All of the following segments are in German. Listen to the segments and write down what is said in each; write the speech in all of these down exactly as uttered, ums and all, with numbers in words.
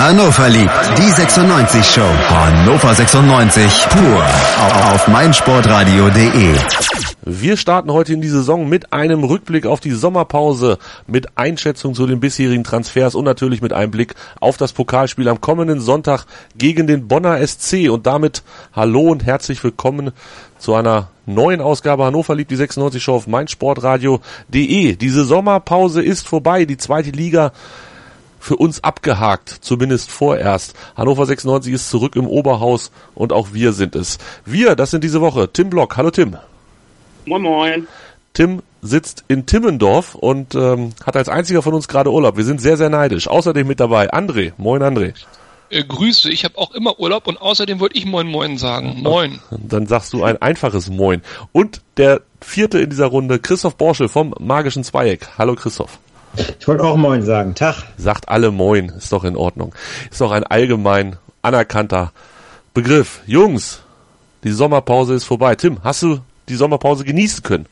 Hannover liebt die sechsundneunzig Show. Hannover sechsundneunzig pur auf meinsportradio punkt de. Wir starten heute in die Saison mit einem Rückblick auf die Sommerpause, mit Einschätzung zu den bisherigen Transfers und natürlich mit einem Blick auf das Pokalspiel am kommenden Sonntag gegen den Bonner S C. Und damit hallo und herzlich willkommen zu einer neuen Ausgabe Hannover liebt die sechsundneunzig Show auf meinsportradio punkt de. Diese Sommerpause ist vorbei, die zweite Liga für uns abgehakt, zumindest vorerst. Hannover sechsundneunzig ist zurück im Oberhaus und auch wir sind es. Wir, das sind diese Woche Tim Block. Hallo Tim. Moin Moin. Tim sitzt in Timmendorf und ähm, hat als einziger von uns gerade Urlaub. Wir sind sehr, sehr neidisch. Außerdem mit dabei André. Moin André. Äh, Grüße, ich habe auch immer Urlaub und außerdem wollte ich Moin Moin sagen. Moin. Dann sagst du ein einfaches Moin. Und der vierte in dieser Runde, Christoph Borschel vom Magischen Zweieck. Hallo Christoph. Ich wollte auch Moin sagen. Tag. Sagt alle Moin, ist doch in Ordnung. Ist doch ein allgemein anerkannter Begriff. Jungs, die Sommerpause ist vorbei. Tim, hast du die Sommerpause genießen können?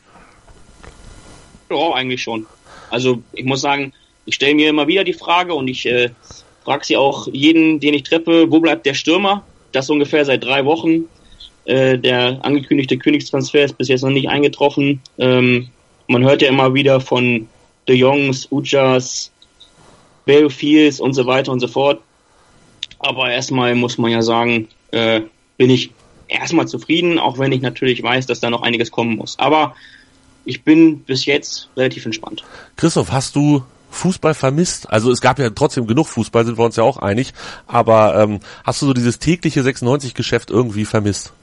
Ja, eigentlich schon. Also ich muss sagen, ich stelle mir immer wieder die Frage und ich äh, frage sie auch jeden, den ich treffe, wo bleibt der Stürmer? Das ungefähr seit drei Wochen. Äh, der angekündigte Königstransfer ist bis jetzt noch nicht eingetroffen. Ähm, man hört ja immer wieder von De Jongs, Ujas, Belfields und so weiter und so fort. Aber erstmal muss man ja sagen, äh, bin ich erstmal zufrieden, auch wenn ich natürlich weiß, dass da noch einiges kommen muss. Aber ich bin bis jetzt relativ entspannt. Christoph, hast du Fußball vermisst? Also es gab ja trotzdem genug Fußball, sind wir uns ja auch einig. Aber ähm, hast du so dieses tägliche sechsundneunzig-Geschäft irgendwie vermisst?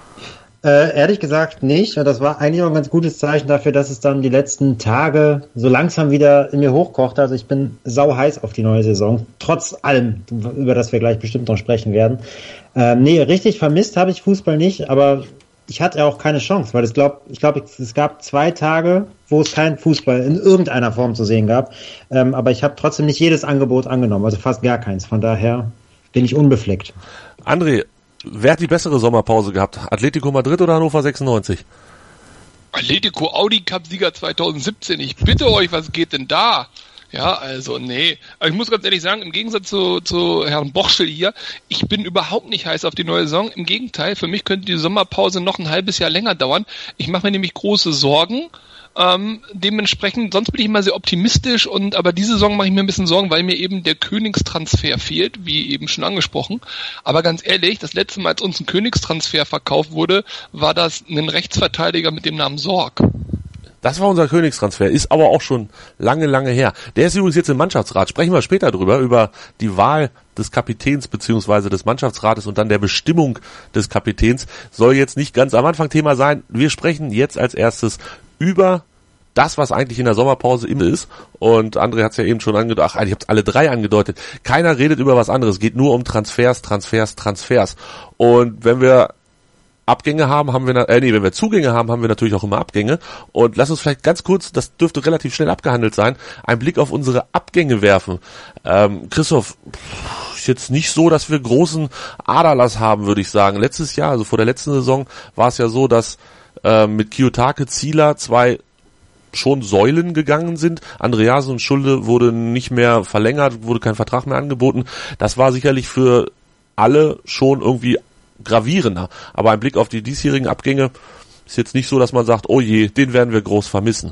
Äh, ehrlich gesagt nicht. Das war eigentlich auch ein ganz gutes Zeichen dafür, dass es dann die letzten Tage so langsam wieder in mir hochkochte. Also ich bin sau heiß auf die neue Saison. Trotz allem, über das wir gleich bestimmt noch sprechen werden. Ähm, nee, richtig vermisst habe ich Fußball nicht, aber ich hatte auch keine Chance, weil ich glaube, ich glaube, es gab zwei Tage, wo es keinen Fußball in irgendeiner Form zu sehen gab. Ähm, aber ich habe trotzdem nicht jedes Angebot angenommen, also fast gar keins. Von daher bin ich unbefleckt. André, wer hat die bessere Sommerpause gehabt? Atletico Madrid oder Hannover sechsundneunzig? Atletico Audi Cup Sieger zwanzig siebzehn. Ich bitte euch, was geht denn da? Ja, also nee. Aber ich muss ganz ehrlich sagen, im Gegensatz zu, zu Herrn Borschel hier, ich bin überhaupt nicht heiß auf die neue Saison. Im Gegenteil, für mich könnte die Sommerpause noch ein halbes Jahr länger dauern. Ich mache mir nämlich große Sorgen. Ähm, dementsprechend, sonst bin ich immer sehr optimistisch und aber diese Saison mache ich mir ein bisschen Sorgen, weil mir eben der Königstransfer fehlt, wie eben schon angesprochen. Aber ganz ehrlich, das letzte Mal, als uns ein Königstransfer verkauft wurde, war das ein Rechtsverteidiger mit dem Namen Sorg. Das war unser Königstransfer, ist aber auch schon lange, lange her. Der ist übrigens jetzt im Mannschaftsrat. Sprechen wir später drüber, über die Wahl des Kapitäns beziehungsweise des Mannschaftsrates und dann der Bestimmung des Kapitäns. Soll jetzt nicht ganz am Anfang Thema sein. Wir sprechen jetzt als erstes über das, was eigentlich in der Sommerpause immer ist. Und André hat es ja eben schon angedeutet, ach, ich habe es alle drei angedeutet. Keiner redet über was anderes. Es geht nur um Transfers, Transfers, Transfers. Und wenn wir Abgänge haben, haben wir, äh, nee, wenn wir Zugänge haben, haben wir natürlich auch immer Abgänge. Und lass uns vielleicht ganz kurz, das dürfte relativ schnell abgehandelt sein, einen Blick auf unsere Abgänge werfen. Ähm, Christoph, ist jetzt nicht so, dass wir großen Aderlass haben, würde ich sagen. Letztes Jahr, also vor der letzten Saison, war es ja so, dass äh, mit Kiyotake, Zieler zwei schon Säulen gegangen sind. Andreas und Schulde wurde nicht mehr verlängert, wurde kein Vertrag mehr angeboten. Das war sicherlich für alle schon irgendwie gravierender. Aber ein Blick auf die diesjährigen Abgänge ist jetzt nicht so, dass man sagt, oh je, den werden wir groß vermissen.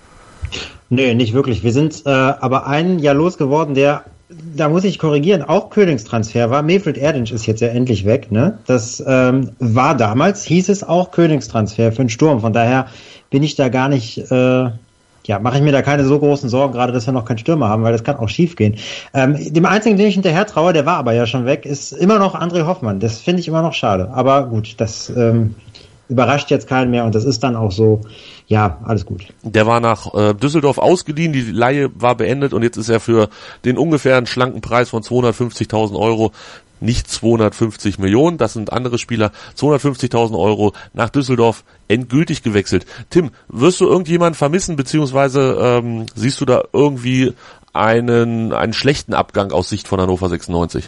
Nee, nicht wirklich. Wir sind äh, aber einen ja losgeworden, der, da muss ich korrigieren, auch Königstransfer war. Mefred Erdinch ist jetzt ja endlich weg. Ne? Das ähm, war damals, hieß es auch Königstransfer für den Sturm. Von daher bin ich da gar nicht... Äh, Ja, mache ich mir da keine so großen Sorgen, gerade dass wir noch keinen Stürmer haben, weil das kann auch schief gehen. Ähm, dem einzigen, den ich hinterher traue, der war aber ja schon weg, ist immer noch André Hoffmann. Das finde ich immer noch schade. Aber gut, das ähm, überrascht jetzt keinen mehr und das ist dann auch so, ja, alles gut. Der war nach äh, Düsseldorf ausgeliehen, die Leihe war beendet und jetzt ist er für den ungefähr schlanken Preis von zweihundertfünfzigtausend Euro, nicht zweihundertfünfzig Millionen, das sind andere Spieler, zweihundertfünfzigtausend Euro nach Düsseldorf endgültig gewechselt. Tim, wirst du irgendjemanden vermissen, beziehungsweise ähm, siehst du da irgendwie einen einen schlechten Abgang aus Sicht von Hannover sechsundneunzig?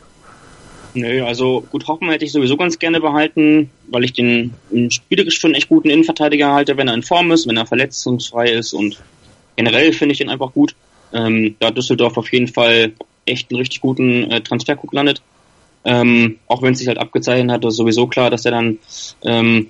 Nö, also gut, Hoffmann hätte ich sowieso ganz gerne behalten, weil ich den spielerisch für einen echt guten Innenverteidiger halte, wenn er in Form ist, wenn er verletzungsfrei ist und generell finde ich ihn einfach gut. Ähm, da hat Düsseldorf auf jeden Fall echt einen richtig guten äh, Transfercoup gelandet. Ähm, auch wenn es sich halt abgezeichnet hat, ist sowieso klar, dass er dann ähm,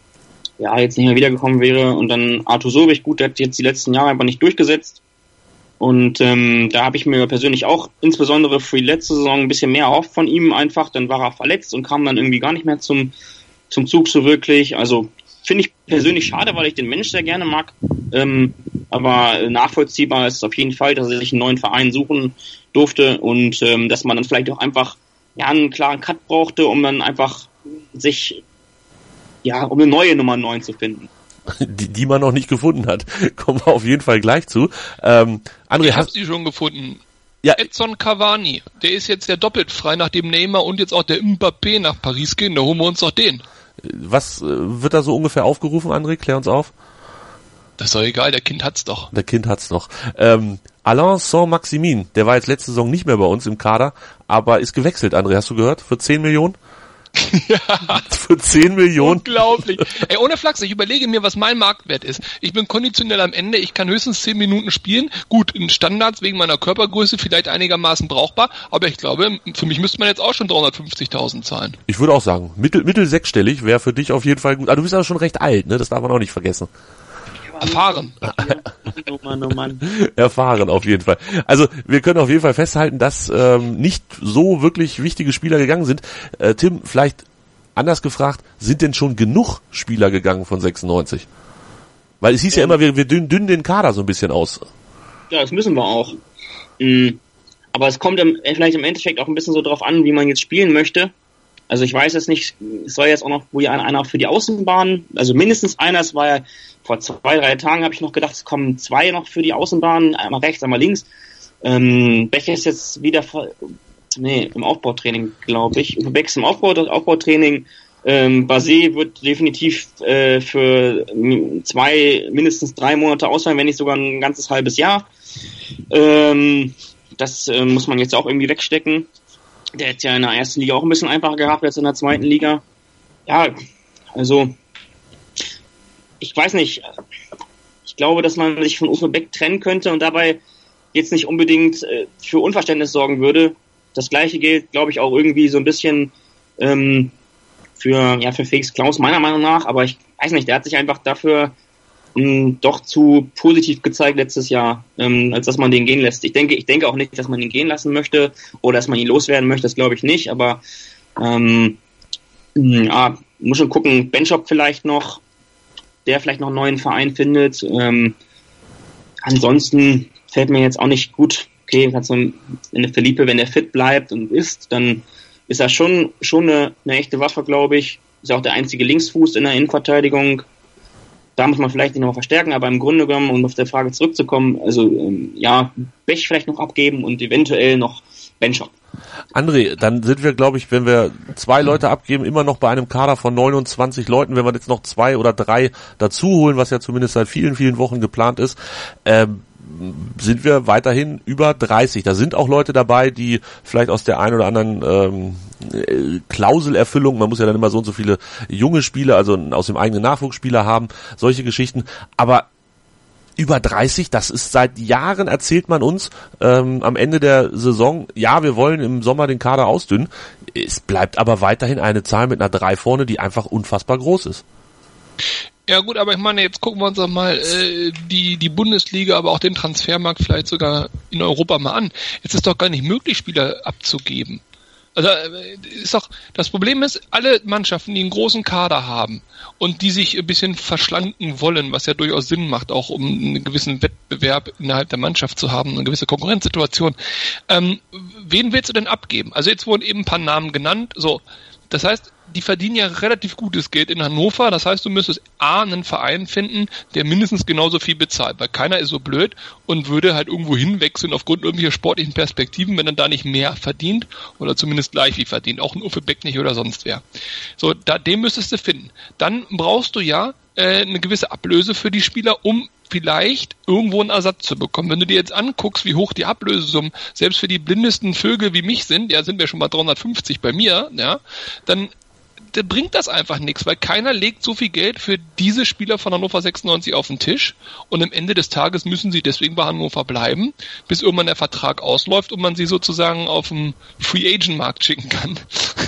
ja jetzt nicht mehr wiedergekommen wäre. Und dann Arthur Sobich, gut, der hat jetzt die letzten Jahre einfach nicht durchgesetzt. Und ähm, da habe ich mir persönlich auch insbesondere für die letzte Saison ein bisschen mehr erhofft von ihm einfach. Dann war er verletzt und kam dann irgendwie gar nicht mehr zum zum Zug so wirklich. Also finde ich persönlich schade, weil ich den Mensch sehr gerne mag. Ähm, aber nachvollziehbar ist es auf jeden Fall, dass er sich einen neuen Verein suchen durfte und ähm, dass man dann vielleicht auch einfach ja einen klaren Cut brauchte, um dann einfach sich ja um eine neue Nummer neun zu finden. Die, die man noch nicht gefunden hat. Kommen wir auf jeden Fall gleich zu. Ähm, André, ich hab hast sie schon gefunden. Ja. Edson Cavani, der ist jetzt ja doppelt frei, nachdem Neymar und jetzt auch der Mbappé nach Paris gehen. Da holen wir uns doch den. Was äh, wird da so ungefähr aufgerufen, André? Klär uns auf. Das ist doch egal, der Kind hat's doch. Der Kind hat's doch. Ähm, Alain Saint-Maximin, der war jetzt letzte Saison nicht mehr bei uns im Kader, aber ist gewechselt, André, hast du gehört? Für zehn Millionen? Ja. Für zehn Millionen? Unglaublich. Ey, ohne Flachs, ich überlege mir, was mein Marktwert ist. Ich bin konditionell am Ende, ich kann höchstens zehn Minuten spielen. Gut, in Standards wegen meiner Körpergröße vielleicht einigermaßen brauchbar, aber ich glaube, für mich müsste man jetzt auch schon dreihundertfünfzigtausend zahlen. Ich würde auch sagen, mittel, mittel sechsstellig wäre für dich auf jeden Fall gut. Aber du bist aber schon recht alt, ne? Das darf man auch nicht vergessen. Erfahren. Oh Mann, oh Mann. Erfahren auf jeden Fall. Also wir können auf jeden Fall festhalten, dass ähm, nicht so wirklich wichtige Spieler gegangen sind. Äh, Tim, vielleicht anders gefragt, sind denn schon genug Spieler gegangen von sechsundneunzig? Weil es hieß ja, ja immer, wir, wir dünnen, dünnen den Kader so ein bisschen aus. Ja, das müssen wir auch. Mhm. Aber es kommt im, vielleicht im Endeffekt auch ein bisschen so drauf an, wie man jetzt spielen möchte. Also ich weiß jetzt nicht, es soll jetzt auch noch wohl einer für die Außenbahn, also mindestens einer, es war ja vor zwei, drei Tagen, habe ich noch gedacht, es kommen zwei noch für die Außenbahn, einmal rechts, einmal links. Ähm, Becher ist jetzt wieder, nee, im Aufbautraining, glaube ich. Beck ist im Aufbau, das Aufbautraining. Ähm, Basé wird definitiv äh, für zwei, mindestens drei Monate ausfallen, wenn nicht sogar ein ganzes halbes Jahr. Ähm, das äh, muss man jetzt auch irgendwie wegstecken. Der hat ja in der ersten Liga auch ein bisschen einfacher gehabt als in der zweiten Liga. Ja, also ich weiß nicht. Ich glaube, dass man sich von Uwe Beck trennen könnte und dabei jetzt nicht unbedingt äh, für Unverständnis sorgen würde. Das Gleiche gilt, glaube ich, auch irgendwie so ein bisschen ähm, für ja für Felix Klaus meiner Meinung nach. Aber ich weiß nicht, der hat sich einfach dafür mh, doch zu positiv gezeigt letztes Jahr, ähm, als dass man den gehen lässt. Ich denke, ich denke auch nicht, dass man ihn gehen lassen möchte oder dass man ihn loswerden möchte. Das glaube ich nicht. Aber ähm, ja, muss schon gucken. Benchop vielleicht noch, der vielleicht noch einen neuen Verein findet. Ähm, ansonsten fällt mir jetzt auch nicht gut. Okay, hat so ein, eine Felipe, wenn der fit bleibt und ist, dann ist er schon schon eine, eine echte Waffe, glaube ich. Ist auch der einzige Linksfuß in der Innenverteidigung. Da muss man vielleicht noch verstärken, aber im Grunde genommen, um auf der Frage zurückzukommen, also ähm, ja, Bech vielleicht noch abgeben und eventuell noch Benchop. André, dann sind wir, glaube ich, wenn wir zwei Leute abgeben, immer noch bei einem Kader von neunundzwanzig Leuten. Wenn wir jetzt noch zwei oder drei dazu holen, was ja zumindest seit vielen, vielen Wochen geplant ist, ähm, sind wir weiterhin über dreißig. Da sind auch Leute dabei, die vielleicht aus der einen oder anderen ähm, Klauselerfüllung, man muss ja dann immer so und so viele junge Spieler, also aus dem eigenen Nachwuchsspieler haben, solche Geschichten. Aber über dreißig, das ist seit Jahren, erzählt man uns ähm, am Ende der Saison, ja, wir wollen im Sommer den Kader ausdünnen. Es bleibt aber weiterhin eine Zahl mit einer drei vorne, die einfach unfassbar groß ist. Ja gut, aber ich meine, jetzt gucken wir uns doch mal äh, die die Bundesliga, aber auch den Transfermarkt vielleicht sogar in Europa mal an. Jetzt ist doch gar nicht möglich, Spieler abzugeben. Also äh, ist doch das Problem ist, alle Mannschaften, die einen großen Kader haben und die sich ein bisschen verschlanken wollen, was ja durchaus Sinn macht, auch um einen gewissen Wettbewerb innerhalb der Mannschaft zu haben, eine gewisse Konkurrenzsituation. Ähm, wen willst du denn abgeben? Also jetzt wurden eben ein paar Namen genannt. So, das heißt, die verdienen ja relativ gutes Geld in Hannover. Das heißt, du müsstest A, einen Verein finden, der mindestens genauso viel bezahlt, weil keiner ist so blöd und würde halt irgendwo hinwechseln aufgrund irgendwelcher sportlichen Perspektiven, wenn er da nicht mehr verdient oder zumindest gleich viel verdient. Auch ein Uwe Beck nicht oder sonst wer. So, da, den müsstest du finden. Dann brauchst du ja äh, eine gewisse Ablöse für die Spieler, um vielleicht irgendwo einen Ersatz zu bekommen. Wenn du dir jetzt anguckst, wie hoch die Ablösesummen selbst für die blindesten Vögel wie mich sind, ja, sind wir schon mal dreihundertfünfzig bei mir, ja, dann der bringt das einfach nichts, weil keiner legt so viel Geld für diese Spieler von Hannover sechsundneunzig auf den Tisch und am Ende des Tages müssen sie deswegen bei Hannover bleiben, bis irgendwann der Vertrag ausläuft und man sie sozusagen auf dem Free-Agent-Markt schicken kann.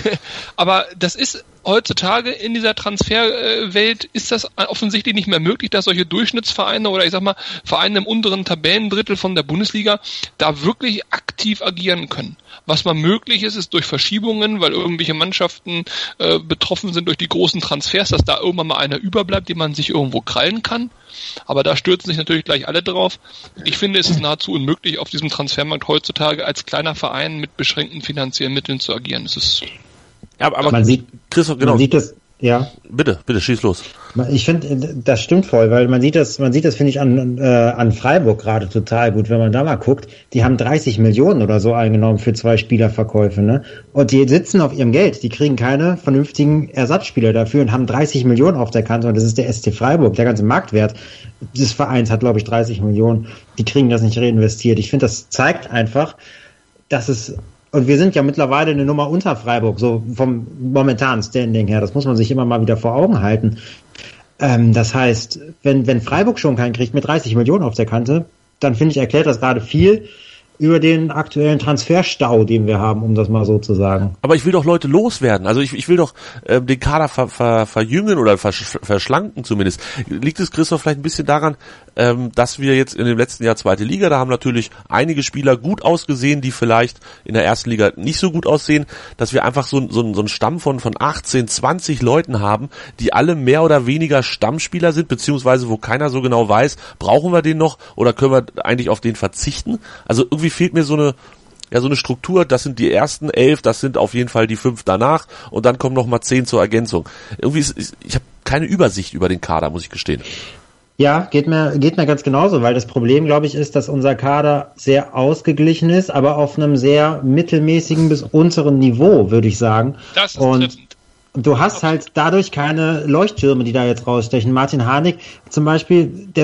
Aber das ist heutzutage in dieser Transferwelt ist das offensichtlich nicht mehr möglich, dass solche Durchschnittsvereine oder ich sag mal Vereine im unteren Tabellendrittel von der Bundesliga da wirklich aktiv agieren können. Was mal möglich ist, ist durch Verschiebungen, weil irgendwelche Mannschaften äh, betroffen sind durch die großen Transfers, dass da irgendwann mal einer überbleibt, den man sich irgendwo krallen kann. Aber da stürzen sich natürlich gleich alle drauf. Ich finde, es ist nahezu unmöglich, auf diesem Transfermarkt heutzutage als kleiner Verein mit beschränkten finanziellen Mitteln zu agieren. Es ist ja, aber man sieht, Christoph, genau. Man sieht das, ja. Bitte, bitte, schieß los. Ich finde, das stimmt voll, weil man sieht das, man sieht das, finde ich, an, äh, an Freiburg gerade total gut, wenn man da mal guckt. Die haben dreißig Millionen oder so eingenommen für zwei Spielerverkäufe, ne? Und die sitzen auf ihrem Geld. Die kriegen keine vernünftigen Ersatzspieler dafür und haben dreißig Millionen auf der Kante und das ist der S C Freiburg. Der ganze Marktwert des Vereins hat, glaube ich, dreißig Millionen. Die kriegen das nicht reinvestiert. Ich finde, das zeigt einfach, dass es und wir sind ja mittlerweile eine Nummer unter Freiburg, so vom momentanen Standing her. Das muss man sich immer mal wieder vor Augen halten. Ähm, das heißt, wenn, wenn Freiburg schon keinen kriegt mit dreißig Millionen auf der Kante, dann finde ich, erklärt das gerade viel über den aktuellen Transferstau, den wir haben, um das mal so zu sagen. Aber ich will doch Leute loswerden. Also ich, ich will doch äh, den Kader ver, ver, verjüngen oder versch, verschlanken zumindest. Liegt es, Christoph, vielleicht ein bisschen daran, ähm, dass wir jetzt in dem letzten Jahr zweite Liga, da haben natürlich einige Spieler gut ausgesehen, die vielleicht in der ersten Liga nicht so gut aussehen, dass wir einfach so, so, so einen Stamm von, von achtzehn, zwanzig Leuten haben, die alle mehr oder weniger Stammspieler sind, beziehungsweise wo keiner so genau weiß, brauchen wir den noch oder können wir eigentlich auf den verzichten? Also irgendwie fehlt mir so eine, ja, so eine Struktur, das sind die ersten elf, das sind auf jeden Fall die fünf danach und dann kommen noch mal zehn zur Ergänzung. Irgendwie ist, ich habe keine Übersicht über den Kader, muss ich gestehen. Ja, geht mir, geht mir ganz genauso, weil das Problem, glaube ich, ist, dass unser Kader sehr ausgeglichen ist, aber auf einem sehr mittelmäßigen bis unteren Niveau, würde ich sagen. Das ist und treffend. Du hast halt dadurch keine Leuchttürme, die da jetzt rausstechen. Martin Harnik zum Beispiel, der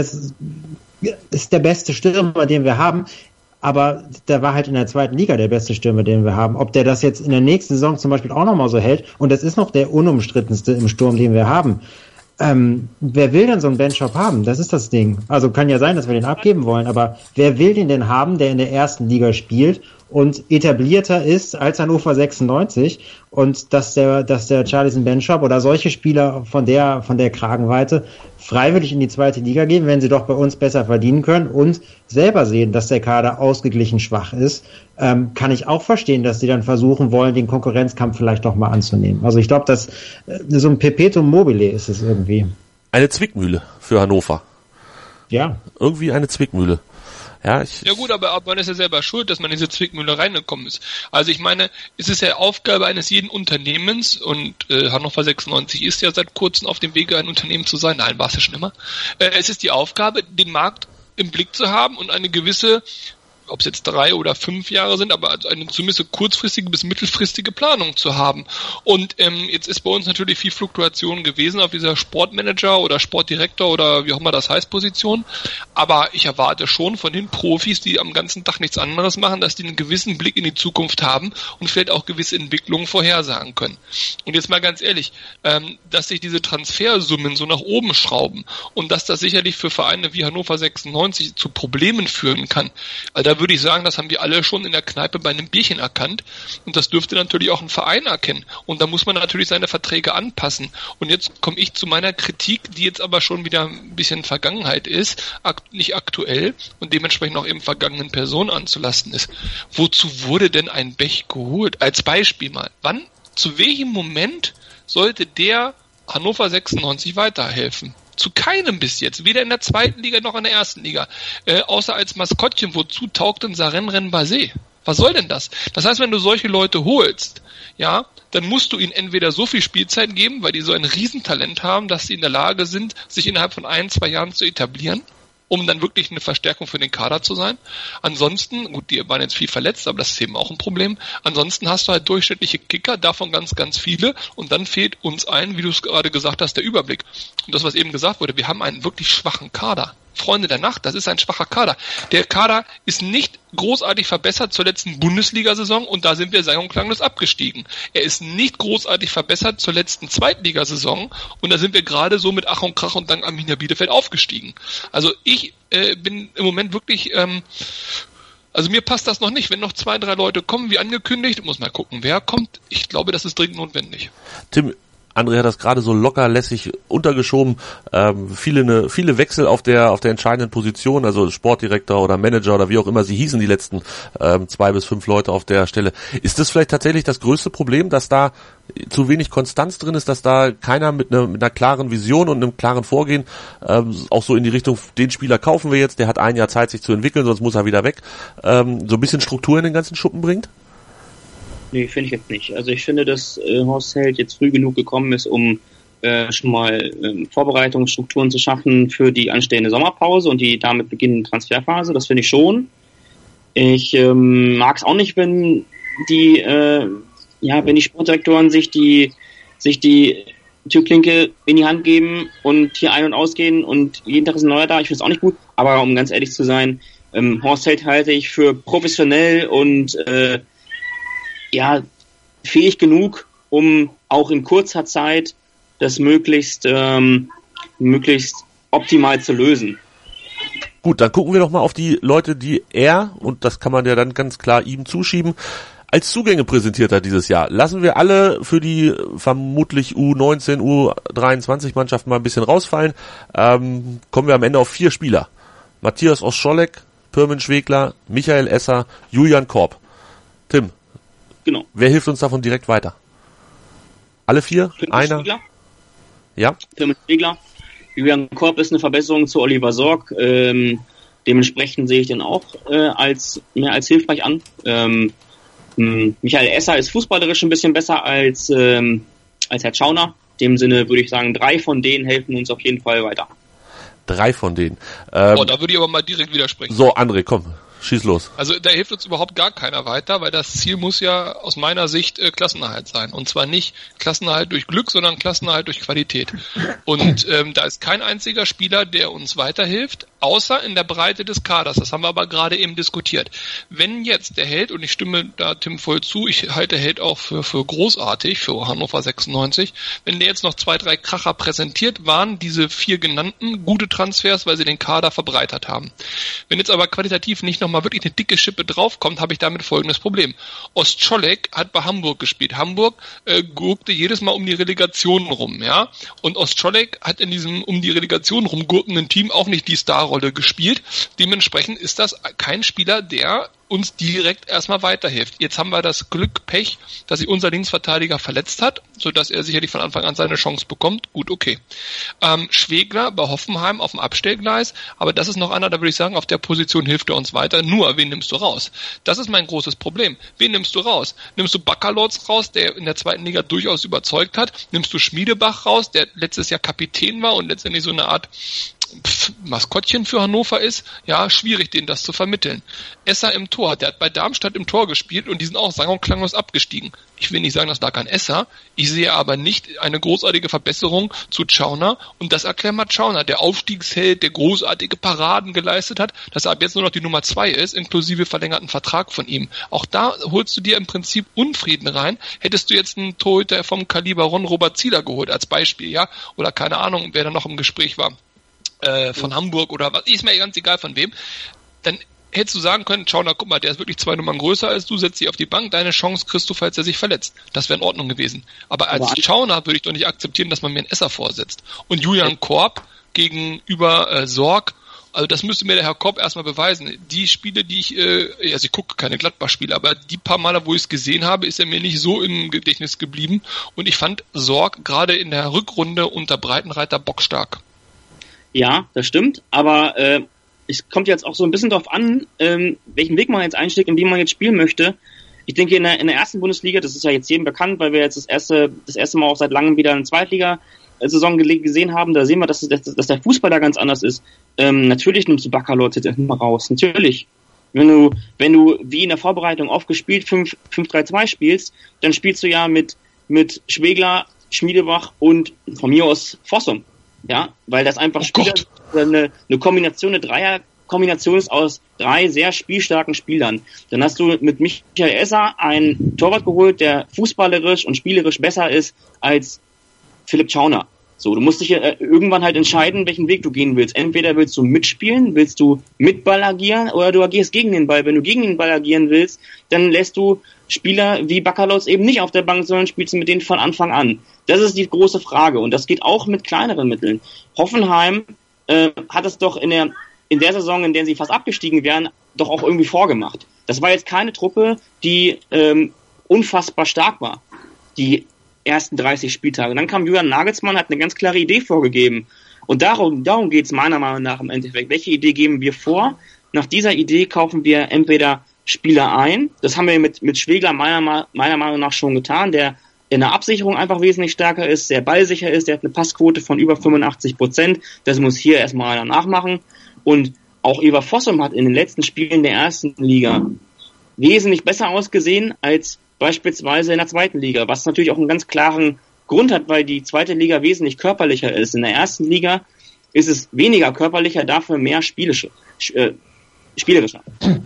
ist der beste Stürmer, den wir haben. Aber der war halt in der zweiten Liga der beste Stürmer, den wir haben. Ob der das jetzt in der nächsten Saison zum Beispiel auch nochmal so hält, und das ist noch der unumstrittenste im Sturm, den wir haben. Ähm, wer will denn so einen Benchop haben? Das ist das Ding. Also kann ja sein, dass wir den abgeben wollen, aber wer will den denn haben, der in der ersten Liga spielt und etablierter ist als Hannover sechsundneunzig und dass der, dass der Charlison Benchop oder solche Spieler von der, von der Kragenweite freiwillig in die zweite Liga gehen, wenn sie doch bei uns besser verdienen können und selber sehen, dass der Kader ausgeglichen schwach ist, ähm, kann ich auch verstehen, dass sie dann versuchen wollen, den Konkurrenzkampf vielleicht doch mal anzunehmen. Also ich glaube, dass äh, so ein Perpetuum mobile ist es irgendwie. Eine Zwickmühle für Hannover. Ja. Irgendwie eine Zwickmühle. Ja, ich, ja gut, aber man ist ja selber schuld, dass man in diese Zwickmühle reingekommen ist. Also ich meine, es ist ja Aufgabe eines jeden Unternehmens und äh, Hannover sechsundneunzig ist ja seit kurzem auf dem Wege, ein Unternehmen zu sein. Nein, war es ja schon immer. Äh, es ist die Aufgabe, den Markt im Blick zu haben und eine gewisse, ob es jetzt drei oder fünf Jahre sind, aber eine zumindest kurzfristige bis mittelfristige Planung zu haben. Und ähm, jetzt ist bei uns natürlich viel Fluktuation gewesen auf dieser Sportmanager oder Sportdirektor oder wie auch immer das heißt Position. Aber ich erwarte schon von den Profis, die am ganzen Tag nichts anderes machen, dass die einen gewissen Blick in die Zukunft haben und vielleicht auch gewisse Entwicklungen vorhersagen können. Und jetzt mal ganz ehrlich, ähm, dass sich diese Transfersummen so nach oben schrauben und dass das sicherlich für Vereine wie Hannover sechsundneunzig zu Problemen führen kann, also da würde ich sagen, das haben wir alle schon in der Kneipe bei einem Bierchen erkannt und das dürfte natürlich auch ein Verein erkennen und da muss man natürlich seine Verträge anpassen und jetzt komme ich zu meiner Kritik, die jetzt aber schon wieder ein bisschen Vergangenheit ist, akt- nicht aktuell und dementsprechend auch eben vergangenen Personen anzulasten ist. Wozu wurde denn ein Bech geholt? Als Beispiel mal, wann, zu welchem Moment sollte der Hannover sechsundneunzig weiterhelfen? Zu keinem bis jetzt, weder in der zweiten Liga noch in der ersten Liga. Äh, außer als Maskottchen, wozu taugt denn Saren Renbase? Was soll denn das? Das heißt, wenn du solche Leute holst, ja, dann musst du ihnen entweder so viel Spielzeit geben, weil die so ein Riesentalent haben, dass sie in der Lage sind, sich innerhalb von ein, zwei Jahren zu etablieren, um dann wirklich eine Verstärkung für den Kader zu sein. Ansonsten, gut, die waren jetzt viel verletzt, aber das ist eben auch ein Problem. Ansonsten hast du halt durchschnittliche Kicker, davon ganz, ganz viele und dann fehlt uns allen, wie du es gerade gesagt hast, der Überblick. Und das, was eben gesagt wurde, wir haben einen wirklich schwachen Kader. Freunde der Nacht, das ist ein schwacher Kader. Der Kader ist nicht großartig verbessert zur letzten Bundesliga-Saison und da sind wir sang- und klanglos abgestiegen. Er ist nicht großartig verbessert zur letzten Zweitligasaison und da sind wir gerade so mit Ach und Krach und dank Arminia Bielefeld aufgestiegen. Also ich äh, bin im Moment wirklich, ähm, also mir passt das noch nicht. Wenn noch zwei, drei Leute kommen, wie angekündigt, muss mal gucken, wer kommt. Ich glaube, das ist dringend notwendig. Tim, André hat das gerade so locker lässig untergeschoben. Ähm, viele ne, viele Wechsel auf der auf der entscheidenden Position, also Sportdirektor oder Manager oder wie auch immer sie hießen, die letzten ähm, zwei bis fünf Leute auf der Stelle. Ist das vielleicht tatsächlich das größte Problem, dass da zu wenig Konstanz drin ist, dass da keiner mit, ne, mit einer klaren Vision und einem klaren Vorgehen ähm, auch so in die Richtung, den Spieler kaufen wir jetzt, der hat ein Jahr Zeit, sich zu entwickeln, sonst muss er wieder weg, ähm, so ein bisschen Struktur in den ganzen Schuppen bringt? Nee, finde ich jetzt nicht. Also ich finde, dass äh, Horst Held jetzt früh genug gekommen ist, um äh, schon mal äh, Vorbereitungsstrukturen zu schaffen für die anstehende Sommerpause und die damit beginnende Transferphase. Das finde ich schon. Ich ähm, mag es auch nicht, wenn die äh, ja, wenn die Sportdirektoren sich die sich die Türklinke in die Hand geben und hier ein- und ausgehen und jeden Tag ist ein neuer da. Ich finde es auch nicht gut. Aber um ganz ehrlich zu sein, ähm, Horst Held halte ich für professionell und äh, ja, fähig genug, um auch in kurzer Zeit das möglichst, ähm, möglichst optimal zu lösen. Gut, dann gucken wir doch mal auf die Leute, die er, und das kann man ja dann ganz klar ihm zuschieben, als Zugänge präsentiert hat dieses Jahr. Lassen wir alle für die vermutlich U neunzehn, U dreiundzwanzig Mannschaften mal ein bisschen rausfallen. Ähm, kommen wir am Ende auf vier Spieler. Matthias Ostscholek, Pirmin Schwegler, Michael Esser, Julian Korb. Tim. Genau. Wer hilft uns davon direkt weiter? Alle vier? Pirmin Einer? Schwegler. Ja. Pirmin Schwegler. Julian Korb ist eine Verbesserung zu Oliver Sorg. Ähm, dementsprechend sehe ich den auch äh, als mehr als hilfreich an. Ähm, mh, Michael Esser ist fußballerisch ein bisschen besser als ähm, als Herr Tschauner. In dem Sinne würde ich sagen, drei von denen helfen uns auf jeden Fall weiter. Drei von denen. Ähm, oh, da würde ich aber mal direkt widersprechen. So, André, komm. Schieß los. Also da hilft uns überhaupt gar keiner weiter, weil das Ziel muss ja aus meiner Sicht äh, Klassenerhalt sein. Und zwar nicht Klassenerhalt durch Glück, sondern Klassenerhalt durch Qualität. Und ähm, da ist kein einziger Spieler, der uns weiterhilft, außer in der Breite des Kaders. Das haben wir aber gerade eben diskutiert. Wenn jetzt der Held, und ich stimme da Tim voll zu, ich halte Held auch für, für großartig, für Hannover sechsundneunzig, wenn der jetzt noch zwei, drei Kracher präsentiert, waren diese vier genannten gute Transfers, weil sie den Kader verbreitert haben. Wenn jetzt aber qualitativ nicht noch mal wirklich eine dicke Schippe draufkommt, habe ich damit folgendes Problem. Ostscholek hat bei Hamburg gespielt. Hamburg äh, gurkte jedes Mal um die Relegation rum, ja. Und Ostscholek hat in diesem um die Relegation rumgurkenden Team auch nicht die Starrolle gespielt. Dementsprechend ist das kein Spieler, der uns direkt erstmal weiterhilft. Jetzt haben wir das Glück, Pech, dass sich unser Linksverteidiger verletzt hat, sodass er sicherlich von Anfang an seine Chance bekommt. Gut, okay. Ähm, Schwegler bei Hoffenheim auf dem Abstellgleis, aber das ist noch einer, da würde ich sagen, auf der Position hilft er uns weiter. Nur, wen nimmst du raus? Das ist mein großes Problem. Wen nimmst du raus? Nimmst du Baccalords raus, der in der zweiten Liga durchaus überzeugt hat? Nimmst du Schmiedebach raus, der letztes Jahr Kapitän war und letztendlich so eine Art Pff, Maskottchen für Hannover ist? Ja, schwierig, denen das zu vermitteln. Esser im Tor, der hat bei Darmstadt im Tor gespielt und die sind auch sang- und klanglos abgestiegen. Ich will nicht sagen, das lag an Esser, ich sehe aber nicht eine großartige Verbesserung zu Tschauner und das erklärt mal Tschauner, der Aufstiegsheld, der großartige Paraden geleistet hat, dass er ab jetzt nur noch die Nummer zwei ist, inklusive verlängerten Vertrag von ihm. Auch da holst du dir im Prinzip Unfrieden rein. Hättest du jetzt einen Torhüter vom Kaliber Ron Robert Zieler geholt als Beispiel, ja, oder keine Ahnung, wer da noch im Gespräch war, von Hamburg oder was, ist mir ganz egal von wem, dann hättest du sagen können, schau, na guck mal, der ist wirklich zwei Nummern größer als du, setz dich auf die Bank, deine Chance kriegst du, falls er sich verletzt. Das wäre in Ordnung gewesen. Aber als Aber Schauner würde ich doch nicht akzeptieren, dass man mir einen Esser vorsetzt. Und Julian Korb gegenüber äh, Sorg, also das müsste mir der Herr Korb erstmal beweisen. Die Spiele, die ich, äh, also ich gucke keine Gladbach-Spiele, aber die paar Male, wo ich es gesehen habe, ist er mir nicht so im Gedächtnis geblieben. Und ich fand Sorg gerade in der Rückrunde unter Breitenreiter bockstark. Ja, das stimmt, aber äh, es kommt jetzt auch so ein bisschen darauf an, ähm, welchen Weg man jetzt einschlägt und wie man jetzt spielen möchte. Ich denke, in der, in der ersten Bundesliga, das ist ja jetzt jedem bekannt, weil wir jetzt das erste, das erste Mal auch seit langem wieder eine Zweitliga-Saison gesehen haben, da sehen wir, dass, dass, dass der Fußball da ganz anders ist. Ähm, natürlich nimmst du Baccalords jetzt erstmal raus, natürlich. Wenn du, wenn du wie in der Vorbereitung oft gespielt fünf drei zwei spielst, dann spielst du ja mit, mit Schwegler, Schmiedebach und von mir aus Fossum. Ja, weil das einfach oh Spieler, Gott. eine, eine Kombination, eine Dreier-Kombination ist aus drei sehr spielstarken Spielern. Dann hast du mit Michael Esser einen Torwart geholt, der fußballerisch und spielerisch besser ist als Philipp Schauner. So, du musst dich äh, irgendwann halt entscheiden, welchen Weg du gehen willst. Entweder willst du mitspielen, willst du mit Ball agieren oder du agierst gegen den Ball. Wenn du gegen den Ball agieren willst, dann lässt du Spieler wie Bakalos eben nicht auf der Bank, sondern spielst mit denen von Anfang an. Das ist die große Frage und das geht auch mit kleineren Mitteln. Hoffenheim äh, hat es doch in der in der Saison, in der sie fast abgestiegen wären, doch auch irgendwie vorgemacht. Das war jetzt keine Truppe, die ähm, unfassbar stark war. Die ersten dreißig Spieltage. Dann kam Julian Nagelsmann, hat eine ganz klare Idee vorgegeben. Und darum, darum geht es meiner Meinung nach im Endeffekt. Welche Idee geben wir vor? Nach dieser Idee kaufen wir entweder Spieler ein. Das haben wir mit, mit Schwegler meiner, meiner Meinung nach schon getan, der in der Absicherung einfach wesentlich stärker ist, sehr ballsicher ist, der hat eine Passquote von über fünfundachtzig Prozent. Das muss hier erstmal einer nachmachen. Und auch Ivar Fossum hat in den letzten Spielen der ersten Liga wesentlich besser ausgesehen als beispielsweise in der zweiten Liga, was natürlich auch einen ganz klaren Grund hat, weil die zweite Liga wesentlich körperlicher ist. In der ersten Liga ist es weniger körperlicher, dafür mehr spielische, äh, spielerischer.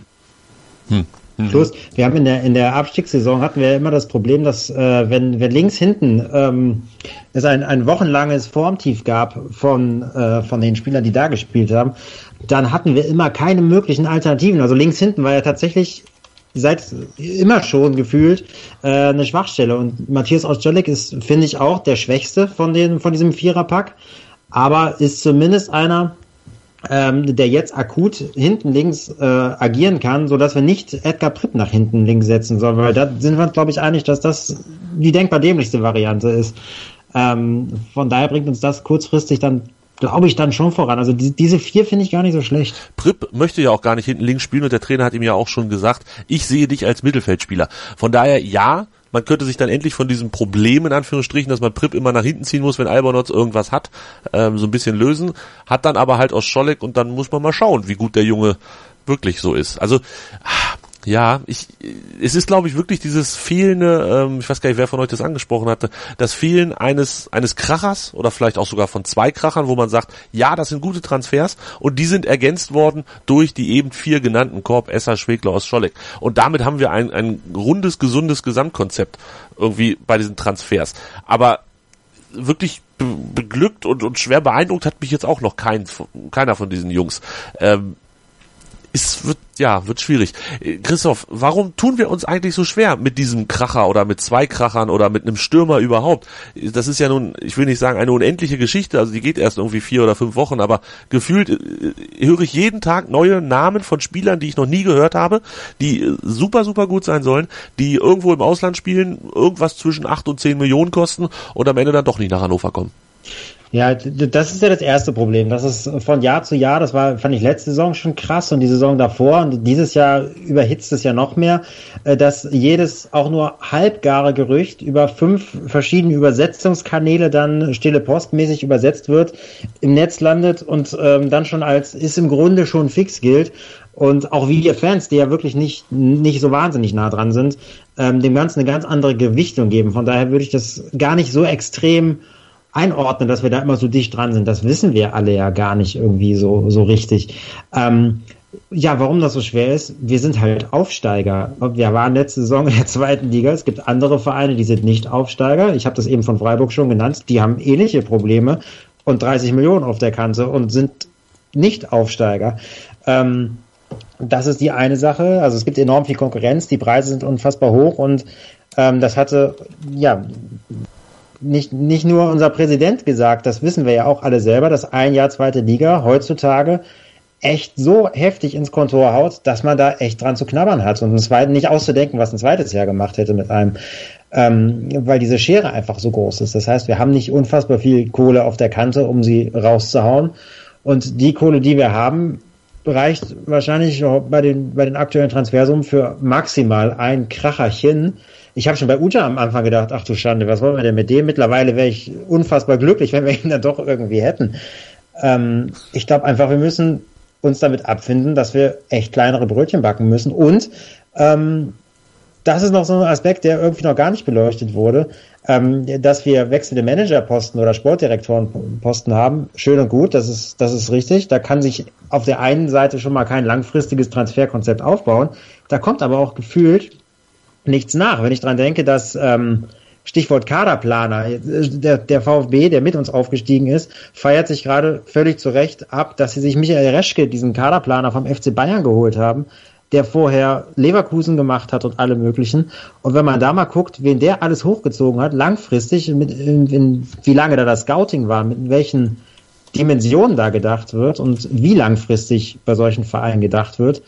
Hm. Plus, wir haben in der in der Abstiegssaison hatten wir immer das Problem, dass äh, wenn wenn links hinten ähm, es ein ein wochenlanges Formtief gab von äh, von den Spielern, die da gespielt haben, dann hatten wir immer keine möglichen Alternativen. Also links hinten war ja tatsächlich seit immer schon gefühlt äh, eine Schwachstelle und Matthias Ostjolik ist, finde ich, auch der Schwächste von den von diesem Viererpack, aber ist zumindest einer, ähm, der jetzt akut hinten links äh, agieren kann, so dass wir nicht Edgar Pripp nach hinten links setzen sollen, weil da sind wir uns, glaube ich, einig, dass das die denkbar dämlichste Variante ist. Ähm, von daher bringt uns das kurzfristig dann, glaube ich, dann schon voran. Also die, diese vier finde ich gar nicht so schlecht. Pripp möchte ja auch gar nicht hinten links spielen und der Trainer hat ihm ja auch schon gesagt, ich sehe dich als Mittelfeldspieler. Von daher, ja, man könnte sich dann endlich von diesem Problem, in Anführungsstrichen, dass man Pripp immer nach hinten ziehen muss, wenn Albonotz irgendwas hat, ähm, so ein bisschen lösen. Hat dann aber halt aus Scholleck und dann muss man mal schauen, wie gut der Junge wirklich so ist. Also, ja, ich, es ist, glaube ich, wirklich dieses fehlende, ähm, ich weiß gar nicht, wer von euch das angesprochen hatte, das Fehlen eines eines Krachers oder vielleicht auch sogar von zwei Krachern, wo man sagt, ja, das sind gute Transfers und die sind ergänzt worden durch die eben vier genannten Korb, Esser, Schwegler, aus Scholleck. Und damit haben wir ein ein rundes, gesundes Gesamtkonzept irgendwie bei diesen Transfers. Aber wirklich be- beglückt und, und schwer beeindruckt hat mich jetzt auch noch kein, keiner von diesen Jungs. Ähm, Es wird, ja, wird schwierig. Christoph, warum tun wir uns eigentlich so schwer mit diesem Kracher oder mit zwei Krachern oder mit einem Stürmer überhaupt? Das ist ja nun, ich will nicht sagen, eine unendliche Geschichte, also die geht erst irgendwie vier oder fünf Wochen, aber gefühlt äh, höre ich jeden Tag neue Namen von Spielern, die ich noch nie gehört habe, die super, super gut sein sollen, die irgendwo im Ausland spielen, irgendwas zwischen acht und zehn Millionen kosten und am Ende dann doch nicht nach Hannover kommen. Ja, das ist ja das erste Problem. Das ist von Jahr zu Jahr, das war, fand ich letzte Saison schon krass und die Saison davor und dieses Jahr überhitzt es ja noch mehr, dass jedes auch nur halbgare Gerücht über fünf verschiedene Übersetzungskanäle dann stille postmäßig übersetzt wird, im Netz landet und ähm, dann schon als ist im Grunde schon fix gilt. Und auch wir Fans, die ja wirklich nicht nicht so wahnsinnig nah dran sind, ähm, dem Ganzen eine ganz andere Gewichtung geben. Von daher würde ich das gar nicht so extrem einordnen, dass wir da immer so dicht dran sind. Das wissen wir alle ja gar nicht irgendwie so so richtig. Ähm, ja, warum das so schwer ist? Wir sind halt Aufsteiger. Wir waren letzte Saison in der zweiten Liga. Es gibt andere Vereine, die sind nicht Aufsteiger. Ich habe das eben von Freiburg schon genannt. Die haben ähnliche Probleme und dreißig Millionen auf der Kante und sind nicht Aufsteiger. Ähm, das ist die eine Sache. Also es gibt enorm viel Konkurrenz. Die Preise sind unfassbar hoch und ähm, das hatte, ja, Nicht, nicht nur unser Präsident gesagt, das wissen wir ja auch alle selber, dass ein Jahr zweite Liga heutzutage echt so heftig ins Kontor haut, dass man da echt dran zu knabbern hat und es war nicht auszudenken, was ein zweites Jahr gemacht hätte mit einem, ähm, weil diese Schere einfach so groß ist. Das heißt, wir haben nicht unfassbar viel Kohle auf der Kante, um sie rauszuhauen und die Kohle, die wir haben, reicht wahrscheinlich bei den, bei den aktuellen Transfersummen für maximal ein Kracherchen. Ich habe schon bei Uta am Anfang gedacht, ach du Schande, was wollen wir denn mit dem? Mittlerweile wäre ich unfassbar glücklich, wenn wir ihn dann doch irgendwie hätten. Ähm, ich glaube einfach, wir müssen uns damit abfinden, dass wir echt kleinere Brötchen backen müssen und ähm, das ist noch so ein Aspekt, der irgendwie noch gar nicht beleuchtet wurde, ähm, dass wir wechselnde Managerposten oder Sportdirektorenposten haben. Schön und gut, das ist, das ist richtig. Da kann sich auf der einen Seite schon mal kein langfristiges Transferkonzept aufbauen. Da kommt aber auch gefühlt nichts nach. Wenn ich dran denke, dass ähm, Stichwort Kaderplaner, der, der VfB, der mit uns aufgestiegen ist, feiert sich gerade völlig zu Recht ab, dass sie sich Michael Reschke, diesen Kaderplaner vom F C Bayern, geholt haben, der vorher Leverkusen gemacht hat und alle möglichen. Und wenn man da mal guckt, wen der alles hochgezogen hat, langfristig, mit, in, in, wie lange da das Scouting war, mit welchen Dimensionen da gedacht wird und wie langfristig bei solchen Vereinen gedacht wird.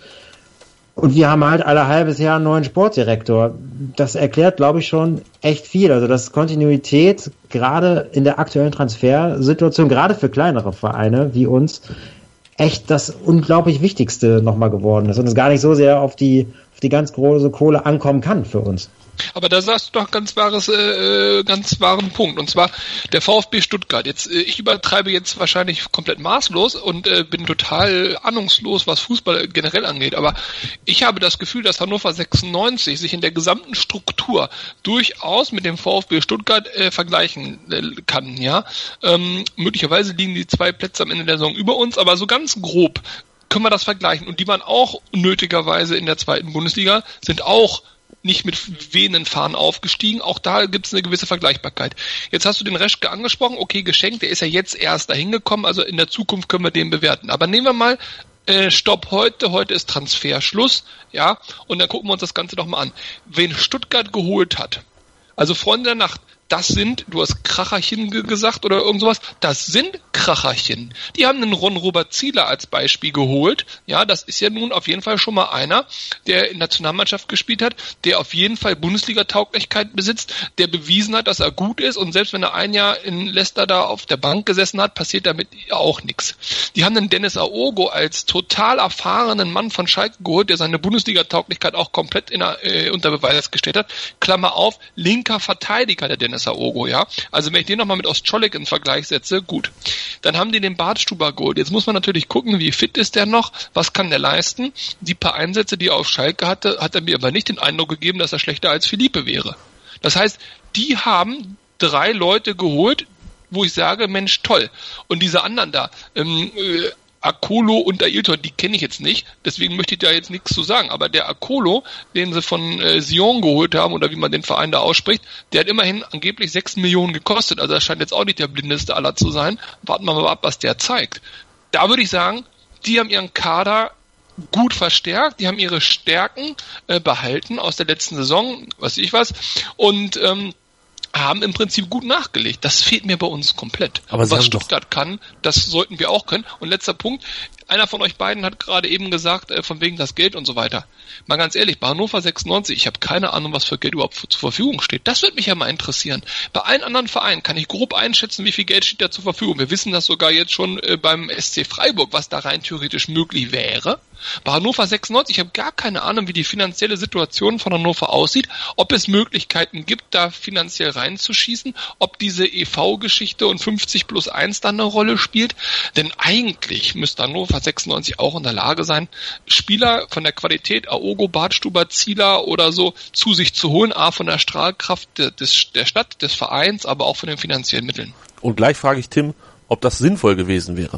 Und wir haben halt alle halbes Jahr einen neuen Sportdirektor. Das erklärt, glaube ich, schon echt viel. Also, dass Kontinuität gerade in der aktuellen Transfersituation, gerade für kleinere Vereine wie uns, echt das unglaublich Wichtigste nochmal geworden ist und es gar nicht so sehr auf die, auf die ganz große Kohle ankommen kann für uns. Aber da sagst du doch ganz wahres, äh, ganz wahren Punkt. Und zwar der VfB Stuttgart. Jetzt, äh, ich übertreibe jetzt wahrscheinlich komplett maßlos und äh, bin total ahnungslos, was Fußball generell angeht. Aber ich habe das Gefühl, dass Hannover sechsundneunzig sich in der gesamten Struktur durchaus mit dem VfB Stuttgart äh, vergleichen äh, kann. Ja, ähm, möglicherweise liegen die zwei Plätze am Ende der Saison über uns, aber so ganz grob können wir das vergleichen. Und die waren auch nötigerweise in der zweiten Bundesliga, sind auch nicht mit wehenden Fahnen aufgestiegen. Auch da gibt es eine gewisse Vergleichbarkeit. Jetzt hast du den Reschke angesprochen. Okay, geschenkt. Der ist ja jetzt erst dahin gekommen. Also in der Zukunft können wir den bewerten. Aber nehmen wir mal äh, Stopp heute. Heute ist Transferschluss. Ja, und dann gucken wir uns das Ganze doch mal an. Wen Stuttgart geholt hat. Also Freunde der Nacht. Das sind, du hast Kracherchen gesagt oder irgend sowas, das sind Kracherchen. Die haben einen Ron-Robert Zieler als Beispiel geholt. Ja, das ist ja nun auf jeden Fall schon mal einer, der in der Nationalmannschaft gespielt hat, der auf jeden Fall Bundesliga-Tauglichkeit besitzt, der bewiesen hat, dass er gut ist und selbst wenn er ein Jahr in Leicester da auf der Bank gesessen hat, passiert damit auch nichts. Die haben einen Dennis Aogo als total erfahrenen Mann von Schalke geholt, der seine Bundesliga-Tauglichkeit auch komplett in der, äh, unter Beweis gestellt hat. Klammer auf, linker Verteidiger der Dennis Aogo, ja. Also wenn ich den nochmal mit Ostscholek in Vergleich setze, gut. Dann haben die den Bartstuber geholt. Jetzt muss man natürlich gucken, wie fit ist der noch, was kann der leisten. Die paar Einsätze, die er auf Schalke hatte, hat er mir aber nicht den Eindruck gegeben, dass er schlechter als Philippe wäre. Das heißt, die haben drei Leute geholt, wo ich sage, Mensch, toll. Und diese anderen da, ähm, äh, Akolo und Ailton, die kenne ich jetzt nicht, deswegen möchte ich da jetzt nichts zu sagen, aber der Akolo, den sie von äh, Sion geholt haben, oder wie man den Verein da ausspricht, der hat immerhin angeblich sechs Millionen gekostet, also das scheint jetzt auch nicht der blindeste aller zu sein. Warten wir mal ab, was der zeigt. Da würde ich sagen, die haben ihren Kader gut verstärkt, die haben ihre Stärken äh, behalten aus der letzten Saison, weiß ich was, und ähm, haben im Prinzip gut nachgelegt. Das fehlt mir bei uns komplett. Aber was Stuttgart kann, das sollten wir auch können. Und letzter Punkt, einer von euch beiden hat gerade eben gesagt, äh, von wegen das Geld und so weiter. Mal ganz ehrlich, bei Hannover sechsundneunzig, ich habe keine Ahnung, was für Geld überhaupt für, zur Verfügung steht. Das würde mich ja mal interessieren. Bei allen anderen Vereinen kann ich grob einschätzen, wie viel Geld steht da zur Verfügung. Wir wissen das sogar jetzt schon äh, beim S C Freiburg, was da rein theoretisch möglich wäre. Bei Hannover sechsundneunzig, ich habe gar keine Ahnung, wie die finanzielle Situation von Hannover aussieht, ob es Möglichkeiten gibt, da finanziell reinzuschießen, ob diese E V-Geschichte und fünfzig plus eins dann eine Rolle spielt. Denn eigentlich müsste Hannover sechsundneunzig auch in der Lage sein, Spieler von der Qualität Aogo, Bartstuber, Zieler oder so zu sich zu holen, a von der Strahlkraft des, der Stadt, des Vereins, aber auch von den finanziellen Mitteln. Und gleich frage ich Tim, ob das sinnvoll gewesen wäre.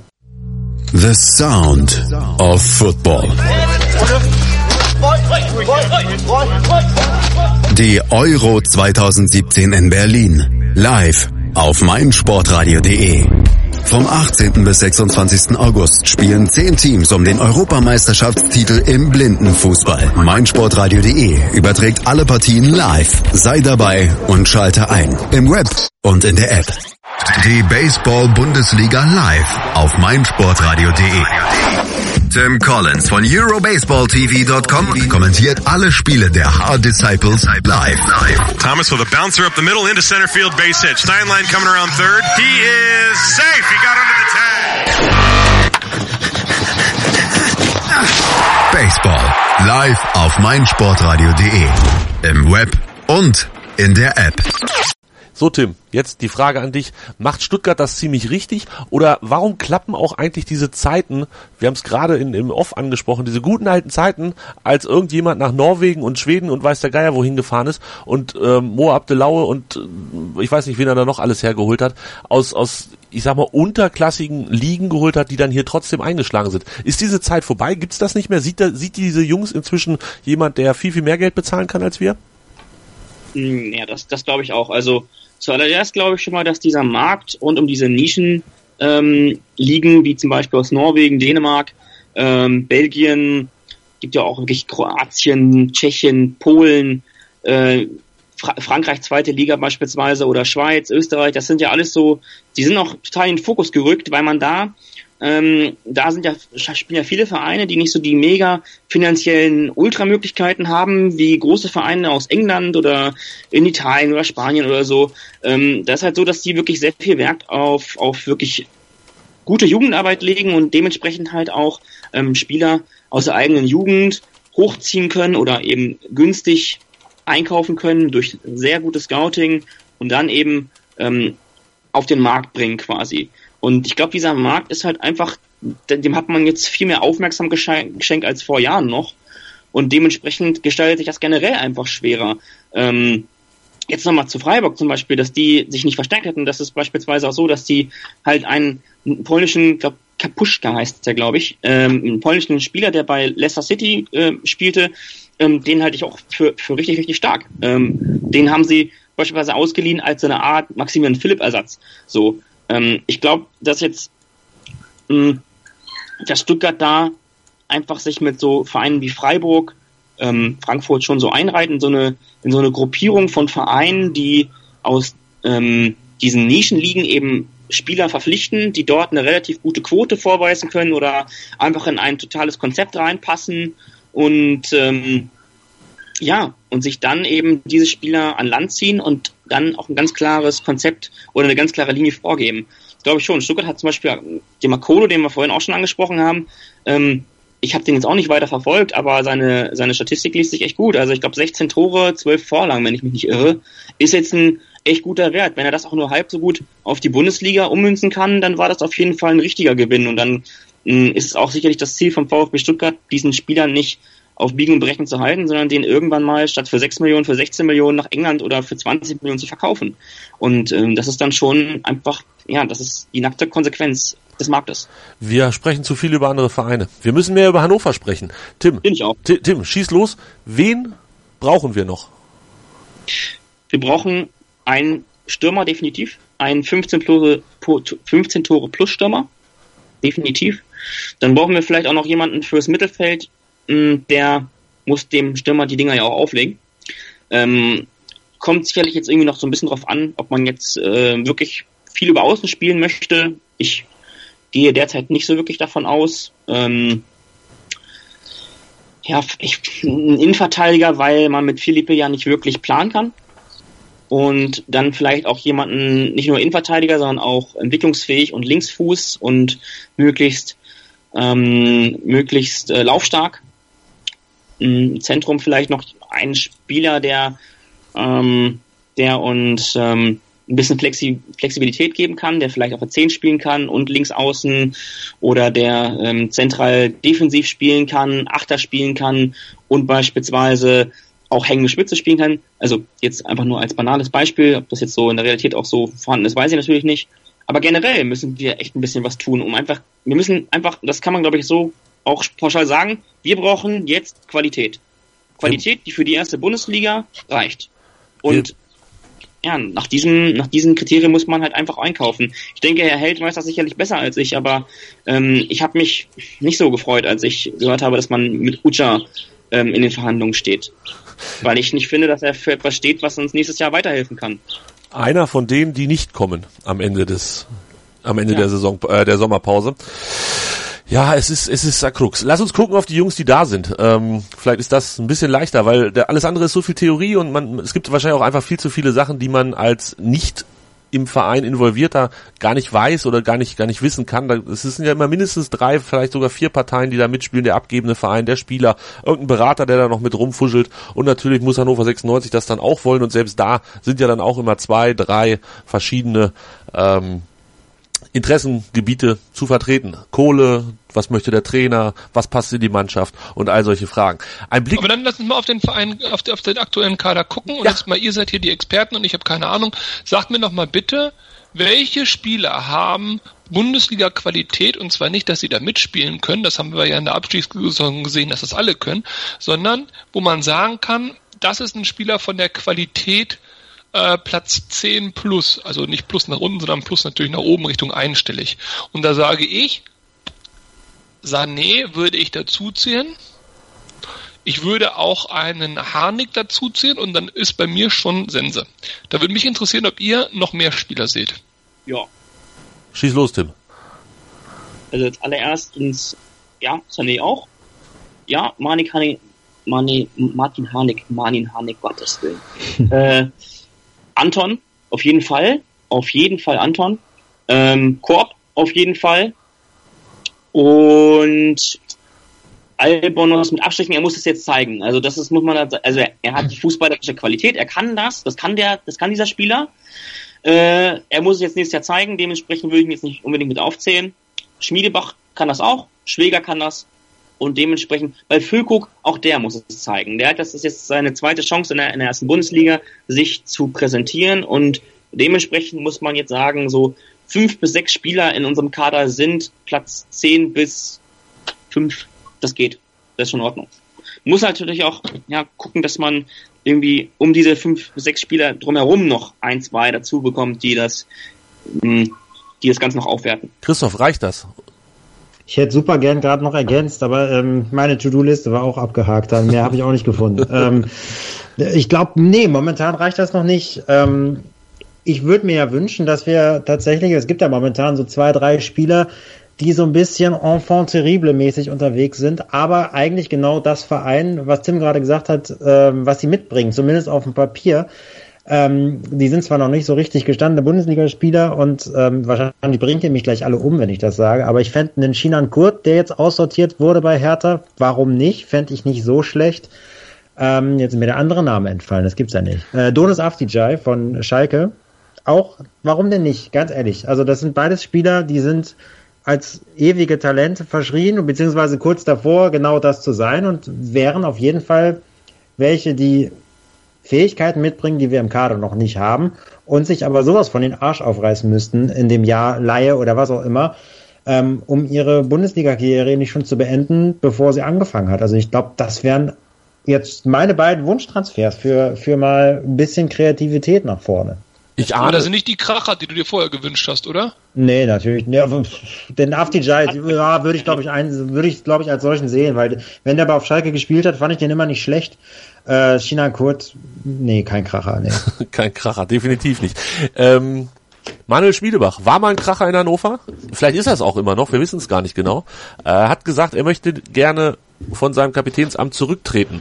The Sound of Football. Die Euro zwanzig siebzehn in Berlin. Live auf meinsportradio punkt de. Vom achtzehnten bis sechsundzwanzigsten August spielen zehn Teams um den Europameisterschaftstitel im Blindenfußball. meinsportradio punkt de überträgt alle Partien live. Sei dabei und schalte ein. Im Web und in der App. Die Baseball-Bundesliga live auf meinsportradio punkt de. Tim Collins von Eurobaseball T V Punkt com kommentiert alle Spiele der Hard Disciples live. Thomas with a bouncer up the middle into center field, base hit. Steinlein coming around third. He is safe. He got under the tag. Baseball live auf meinsportradio punkt de. Im Web und in der App. So Tim, jetzt die Frage an dich, macht Stuttgart das ziemlich richtig oder warum klappen auch eigentlich diese Zeiten, wir haben es gerade in, im Off angesprochen, diese guten alten Zeiten, als irgendjemand nach Norwegen und Schweden und weiß der Geier wohin gefahren ist und ähm, Mo Abdelaue und äh, ich weiß nicht, wen er da noch alles hergeholt hat, aus, aus ich sag mal, unterklassigen Ligen geholt hat, die dann hier trotzdem eingeschlagen sind. Ist diese Zeit vorbei? Gibt's das nicht mehr? Sieht, da, sieht diese Jungs inzwischen jemand, der viel, viel mehr Geld bezahlen kann als wir? Ja, das, das glaube ich auch. Also zuallererst glaube ich schon mal, dass dieser Markt rund um diese Nischen ähm, liegen, wie zum Beispiel aus Norwegen, Dänemark, ähm, Belgien, gibt ja auch wirklich Kroatien, Tschechien, Polen, äh, Fra- Frankreich zweite Liga beispielsweise oder Schweiz, Österreich, das sind ja alles so, die sind auch total in den Fokus gerückt, weil man da Ähm, da sind ja, spielen ja viele Vereine, die nicht so die mega finanziellen Ultramöglichkeiten haben, wie große Vereine aus England oder in Italien oder Spanien oder so. Ähm, das ist halt so, dass die wirklich sehr viel Wert auf, auf wirklich gute Jugendarbeit legen und dementsprechend halt auch ähm, Spieler aus der eigenen Jugend hochziehen können oder eben günstig einkaufen können durch sehr gutes Scouting und dann eben ähm, auf den Markt bringen quasi. Und ich glaube, dieser Markt ist halt einfach, dem hat man jetzt viel mehr Aufmerksamkeit geschenkt als vor Jahren noch. Und dementsprechend gestaltet sich das generell einfach schwerer. Ähm, jetzt nochmal zu Freiburg zum Beispiel, dass die sich nicht verstärkt hätten. Das ist beispielsweise auch so, dass die halt einen, einen polnischen, ich glaube, Kapuschka heißt der, glaube ich, ähm, einen polnischen Spieler, der bei Leicester City äh, spielte, ähm, den halte ich auch für, für richtig, richtig stark. Ähm, den haben sie beispielsweise ausgeliehen als so eine Art Maximilian Philipp-Ersatz. So. Ich glaube, dass jetzt mh, dass Stuttgart da einfach sich mit so Vereinen wie Freiburg, ähm, Frankfurt schon so einreiht in so eine in so eine Gruppierung von Vereinen, die aus ähm, diesen Nischenligen eben Spieler verpflichten, die dort eine relativ gute Quote vorweisen können oder einfach in ein totales Konzept reinpassen und ähm, ja, und sich dann eben diese Spieler an Land ziehen und dann auch ein ganz klares Konzept oder eine ganz klare Linie vorgeben. Das glaube ich schon. Stuttgart hat zum Beispiel den Makolo, den wir vorhin auch schon angesprochen haben. Ähm, ich habe den jetzt auch nicht weiter verfolgt, aber seine seine Statistik liest sich echt gut. Also ich glaube sechzehn Tore, zwölf Vorlagen, wenn ich mich nicht irre, ist jetzt ein echt guter Wert. Wenn er das auch nur halb so gut auf die Bundesliga ummünzen kann, dann war das auf jeden Fall ein richtiger Gewinn. Und dann mh, ist es auch sicherlich das Ziel vom VfB Stuttgart, diesen Spielern nicht auf Biegen und Brechen zu halten, sondern den irgendwann mal statt für sechs Millionen, für sechzehn Millionen nach England oder für zwanzig Millionen zu verkaufen. Und ähm, das ist dann schon einfach, ja, das ist die nackte Konsequenz des Marktes. Wir sprechen zu viel über andere Vereine. Wir müssen mehr über Hannover sprechen. Tim, Bin ich auch. T- Tim, schieß los. Wen brauchen wir noch? Wir brauchen einen Stürmer definitiv, einen fünfzehn Tore, fünfzehn Tore plus Stürmer, definitiv. Dann brauchen wir vielleicht auch noch jemanden fürs Mittelfeld, der muss dem Stürmer die Dinger ja auch auflegen. Ähm, kommt sicherlich jetzt irgendwie noch so ein bisschen drauf an, ob man jetzt äh, wirklich viel über Außen spielen möchte. Ich gehe derzeit nicht so wirklich davon aus. Ähm, ja, ich, ein Innenverteidiger, weil man mit Philippe ja nicht wirklich planen kann. Und dann vielleicht auch jemanden, nicht nur Innenverteidiger, sondern auch entwicklungsfähig und Linksfuß und möglichst ähm, möglichst äh, laufstark. Im Zentrum vielleicht noch ein Spieler, der ähm, der uns ähm, ein bisschen Flexi- Flexibilität geben kann, der vielleicht auf der zehn spielen kann und links außen oder der ähm, zentral defensiv spielen kann, Achter spielen kann und beispielsweise auch hängende Spitze spielen kann. Also jetzt einfach nur als banales Beispiel, ob das jetzt so in der Realität auch so vorhanden ist, weiß ich natürlich nicht. Aber generell müssen wir echt ein bisschen was tun, um einfach, wir müssen einfach, das kann man glaube ich so auch pauschal sagen, wir brauchen jetzt Qualität. Qualität, die für die erste Bundesliga reicht. Und ja, nach diesem, nach diesen Kriterien muss man halt einfach einkaufen. Ich denke, Herr Held weiß das sicherlich besser als ich, aber ähm, ich habe mich nicht so gefreut, als ich gehört habe, dass man mit Ucha ähm, in den Verhandlungen steht. Weil ich nicht finde, dass er für etwas steht, was uns nächstes Jahr weiterhelfen kann. Einer von denen, die nicht kommen am Ende des, am Ende Ja. der Saison, äh, der Sommerpause. Ja, es ist, es ist Krux. Lass uns gucken auf die Jungs, die da sind. Ähm, vielleicht ist das ein bisschen leichter, weil der, alles andere ist so viel Theorie und man, es gibt wahrscheinlich auch einfach viel zu viele Sachen, die man als nicht im Verein involvierter gar nicht weiß oder gar nicht gar nicht wissen kann. Es sind ja immer mindestens drei, vielleicht sogar vier Parteien, die da mitspielen, der abgebende Verein, der Spieler, irgendein Berater, der da noch mit rumfuschelt und natürlich muss Hannover sechsundneunzig das dann auch wollen und selbst da sind ja dann auch immer zwei, drei verschiedene ähm, Interessengebiete zu vertreten. Kohle, was möchte der Trainer, was passt in die Mannschaft und all solche Fragen. Ein Blick. Aber dann lass uns mal auf den Verein, auf, auf den aktuellen Kader gucken und ja. jetzt mal, ihr seid hier die Experten und ich habe keine Ahnung. Sagt mir noch mal bitte, welche Spieler haben Bundesliga-Qualität und zwar nicht, dass sie da mitspielen können, das haben wir ja in der Abstiegssaison gesehen, dass das alle können, sondern wo man sagen kann, das ist ein Spieler von der Qualität Äh, Platz zehn plus, also nicht plus nach unten, sondern plus natürlich nach oben Richtung einstellig. Und da sage ich, Sané würde ich dazuzählen. Ich würde auch einen Harnik dazuzählen und dann ist bei mir schon Sense. Da würde mich interessieren, ob ihr noch mehr Spieler seht. Ja. Schieß los, Tim. Also als allererstens, ja, Sané auch. Ja, Manik Harnik, Mani, Martin Harnik, Martin Harnik, Gottes Willen. äh, Anton, auf jeden Fall. Auf jeden Fall Anton. Ähm, Korb, auf jeden Fall. Und Albonos mit Abstrichen, er muss es jetzt zeigen. Also das ist, muss man, also er, er hat die fußballerische Qualität, er kann das, das kann der, das kann dieser Spieler. Äh, er muss es jetzt nächstes Jahr zeigen, dementsprechend würde ich ihn jetzt nicht unbedingt mit aufzählen. Schmiedebach kann das auch, Schwäger kann das. Und dementsprechend, bei Füllkrug, auch der muss es zeigen. Der hat, das ist jetzt seine zweite Chance in der, in der ersten Bundesliga, sich zu präsentieren. Und dementsprechend muss man jetzt sagen, so fünf bis sechs Spieler in unserem Kader sind Platz zehn bis fünf. Das geht. Das ist schon in Ordnung. Muss natürlich auch, ja, gucken, dass man irgendwie um diese fünf bis sechs Spieler drumherum noch ein, zwei dazu bekommt, die das, die das Ganze noch aufwerten. Christoph, reicht das? Ich hätte super gern gerade noch ergänzt, aber ähm, meine To-Do-Liste war auch abgehakt, dann mehr habe ich auch nicht gefunden. ähm, ich glaube, nee, momentan reicht das noch nicht. Ähm, ich würde mir ja wünschen, dass wir tatsächlich, es gibt ja momentan so zwei, drei Spieler, die so ein bisschen enfant terrible mäßig unterwegs sind, aber eigentlich genau das vereinen, was Tim gerade gesagt hat, ähm, was sie mitbringen, zumindest auf dem Papier. Ähm, die sind zwar noch nicht so richtig gestandene Bundesligaspieler und ähm, wahrscheinlich bringt ihr mich gleich alle um, wenn ich das sage, aber ich fände einen Shinan Kurt, der jetzt aussortiert wurde bei Hertha, warum nicht? Fände ich nicht so schlecht. Ähm, jetzt ist mir der andere Name entfallen, das gibt's ja nicht. Äh, Donis Avdijay von Schalke, auch, warum denn nicht? Ganz ehrlich, also das sind beides Spieler, die sind als ewige Talente verschrien, beziehungsweise kurz davor genau das zu sein und wären auf jeden Fall welche, die Fähigkeiten mitbringen, die wir im Kader noch nicht haben und sich aber sowas von den Arsch aufreißen müssten in dem Jahr Leihe oder was auch immer, ähm, um ihre Bundesliga-Karriere nicht schon zu beenden, bevor sie angefangen hat. Also ich glaube, das wären jetzt meine beiden Wunschtransfers für, für mal ein bisschen Kreativität nach vorne. Ich Aber ahne, das sind nicht die Kracher, die du dir vorher gewünscht hast, oder? Nee, natürlich. Nee, den Avdijay, ja, würde ich glaube ich ein, würde ich glaube ich als solchen sehen, weil wenn der aber auf Schalke gespielt hat, fand ich den immer nicht schlecht. Äh, Shinan Kurt, nee, kein Kracher, nee. kein Kracher, definitiv nicht. Ähm, Manuel Schmiedebach, war mal ein Kracher in Hannover? Vielleicht ist er es auch immer noch, wir wissen es gar nicht genau. Er äh, hat gesagt, er möchte gerne von seinem Kapitänsamt zurücktreten.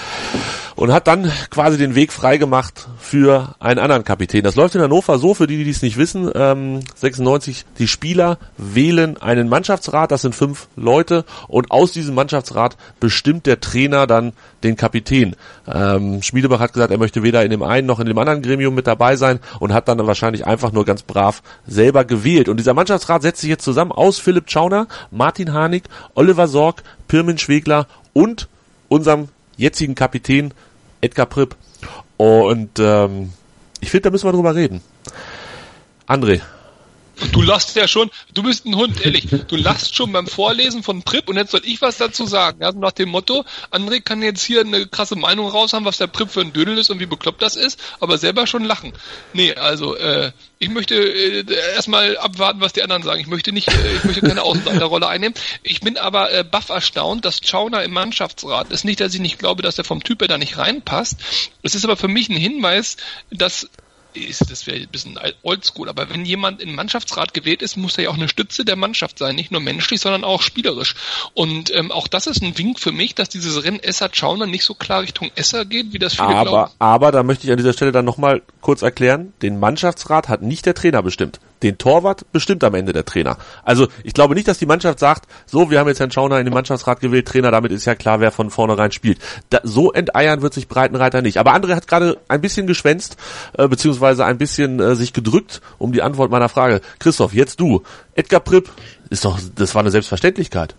Und hat dann quasi den Weg freigemacht für einen anderen Kapitän. Das läuft in Hannover so, für die, die es nicht wissen, ähm, sechsundneunzig, die Spieler wählen einen Mannschaftsrat, das sind fünf Leute, und aus diesem Mannschaftsrat bestimmt der Trainer dann den Kapitän. Ähm, Schmiedebach hat gesagt, er möchte weder in dem einen noch in dem anderen Gremium mit dabei sein und hat dann wahrscheinlich einfach nur ganz brav selber gewählt. Und dieser Mannschaftsrat setzt sich jetzt zusammen aus Philipp Tschauner, Martin Harnik, Oliver Sorg, Pirmin Schwegler und unserem jetzigen Kapitän Edgar Pripp. Und ähm, ich finde, da müssen wir drüber reden. André. Du lachst ja schon, du bist ein Hund, ehrlich. Du lachst schon beim Vorlesen von Pripp und jetzt soll ich was dazu sagen. Also nach dem Motto, André kann jetzt hier eine krasse Meinung raus haben, was der Pripp für ein Dödel ist und wie bekloppt das ist, aber selber schon lachen. Nee, also äh, ich möchte äh, erstmal abwarten, was die anderen sagen. Ich möchte nicht, äh, ich möchte keine Außenseiterrolle einnehmen. Ich bin aber äh, baff erstaunt, dass Tschauner im Mannschaftsrat ist. Nicht, dass ich nicht glaube, dass er vom Typ her da nicht reinpasst. Es ist aber für mich ein Hinweis, dass ist, das wäre ein bisschen oldschool, aber wenn jemand in den Mannschaftsrat gewählt ist, muss er ja auch eine Stütze der Mannschaft sein, nicht nur menschlich, sondern auch spielerisch. Und ähm, auch das ist ein Wink für mich, dass dieses Rennen Esser-Tschauner nicht so klar Richtung Esser geht, wie das viele aber, glauben. Aber, da möchte ich an dieser Stelle dann nochmal kurz erklären, den Mannschaftsrat hat nicht der Trainer bestimmt. Den Torwart bestimmt am Ende der Trainer. Also ich glaube nicht, dass die Mannschaft sagt, so, wir haben jetzt Herrn Schauner in den Mannschaftsrat gewählt, Trainer, damit ist ja klar, wer von vornherein spielt. Da, so enteiern wird sich Breitenreiter nicht. Aber André hat gerade ein bisschen geschwänzt, äh, beziehungsweise ein bisschen äh, sich gedrückt um die Antwort meiner Frage. Christoph, jetzt du. Edgar Pripp, ist doch, das war eine Selbstverständlichkeit.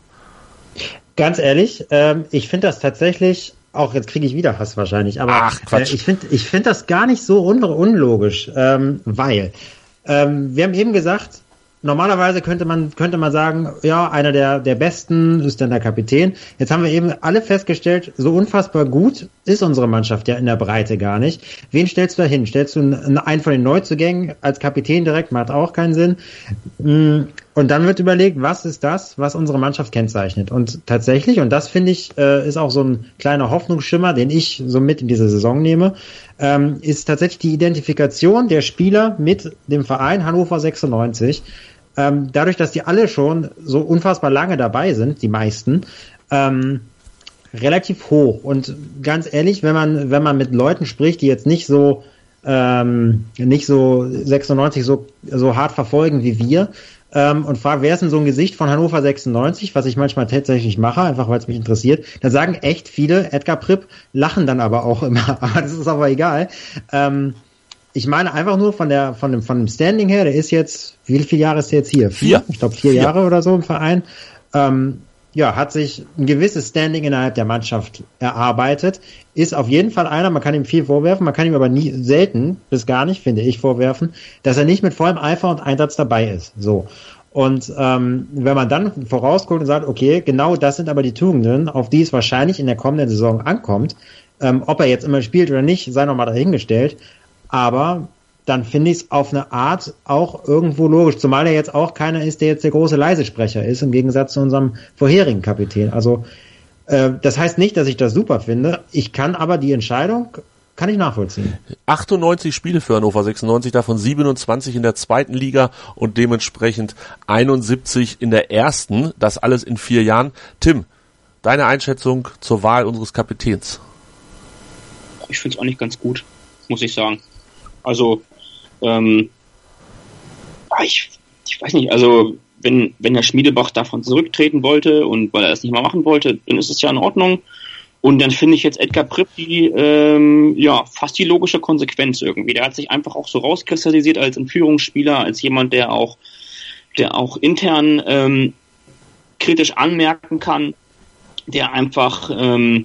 Ganz ehrlich, ähm, ich finde das tatsächlich, auch jetzt kriege ich wieder Hass wahrscheinlich, aber Ach, Quatsch. Äh, ich finde ich finde das gar nicht so un- unlogisch, ähm, weil ähm, wir haben eben gesagt, normalerweise könnte man könnte man sagen, ja, einer der der Besten ist dann der Kapitän. Jetzt haben wir eben alle festgestellt, so unfassbar gut ist unsere Mannschaft ja in der Breite gar nicht. Wen stellst du da hin? Stellst du einen von den Neuzugängen als Kapitän direkt? Macht auch keinen Sinn. Und dann wird überlegt, was ist das, was unsere Mannschaft kennzeichnet? Und tatsächlich, und das finde ich, ist auch so ein kleiner Hoffnungsschimmer, den ich so mit in diese Saison nehme, ist tatsächlich die Identifikation der Spieler mit dem Verein Hannover sechsundneunzig. Dadurch, dass die alle schon so unfassbar lange dabei sind, die meisten, ähm, relativ hoch. Und ganz ehrlich, wenn man wenn man mit Leuten spricht, die jetzt nicht so ähm, nicht so sechsundneunzig so so hart verfolgen wie wir, ähm, und fragt, wer ist denn so ein Gesicht von Hannover sechsundneunzig, was ich manchmal tatsächlich mache, einfach weil es mich interessiert, dann sagen echt viele Edgar Pripp, lachen dann aber auch immer, aber das ist aber egal. Ähm, Ich meine einfach nur von der von dem von dem Standing her, der ist jetzt, wie viele Jahre ist der jetzt hier? Vier? Ich glaube vier, vier Jahre oder so im Verein. Ähm, ja, hat sich ein gewisses Standing innerhalb der Mannschaft erarbeitet. Ist auf jeden Fall einer, man kann ihm viel vorwerfen, man kann ihm aber nie, selten, bis gar nicht, finde ich, vorwerfen, dass er nicht mit vollem Eifer und Einsatz dabei ist. So. Und ähm, wenn man dann vorausguckt und sagt, okay, genau das sind aber die Tugenden, auf die es wahrscheinlich in der kommenden Saison ankommt, ähm, ob er jetzt immer spielt oder nicht, sei nochmal dahingestellt. Aber dann finde ich es auf eine Art auch irgendwo logisch, zumal er jetzt auch keiner ist, der jetzt der große Leisesprecher ist, im Gegensatz zu unserem vorherigen Kapitän. Also äh, das heißt nicht, dass ich das super finde. Ich kann aber die Entscheidung, kann ich nachvollziehen. achtundneunzig Spiele für Hannover sechsundneunzig, davon siebenundzwanzig in der zweiten Liga und dementsprechend einundsiebzig in der ersten. Das alles in vier Jahren. Tim, deine Einschätzung zur Wahl unseres Kapitäns? Ich finde es auch nicht ganz gut, muss ich sagen. Also, ähm, ich, ich weiß nicht, also wenn, wenn Herr Schmiedebach davon zurücktreten wollte und weil er es nicht mehr machen wollte, dann ist es ja in Ordnung. Und dann finde ich jetzt Edgar Pripp die, ähm, ja, fast die logische Konsequenz irgendwie. Der hat sich einfach auch so rauskristallisiert als ein Führungsspieler, als jemand, der auch, der auch intern ähm, kritisch anmerken kann, der einfach ähm,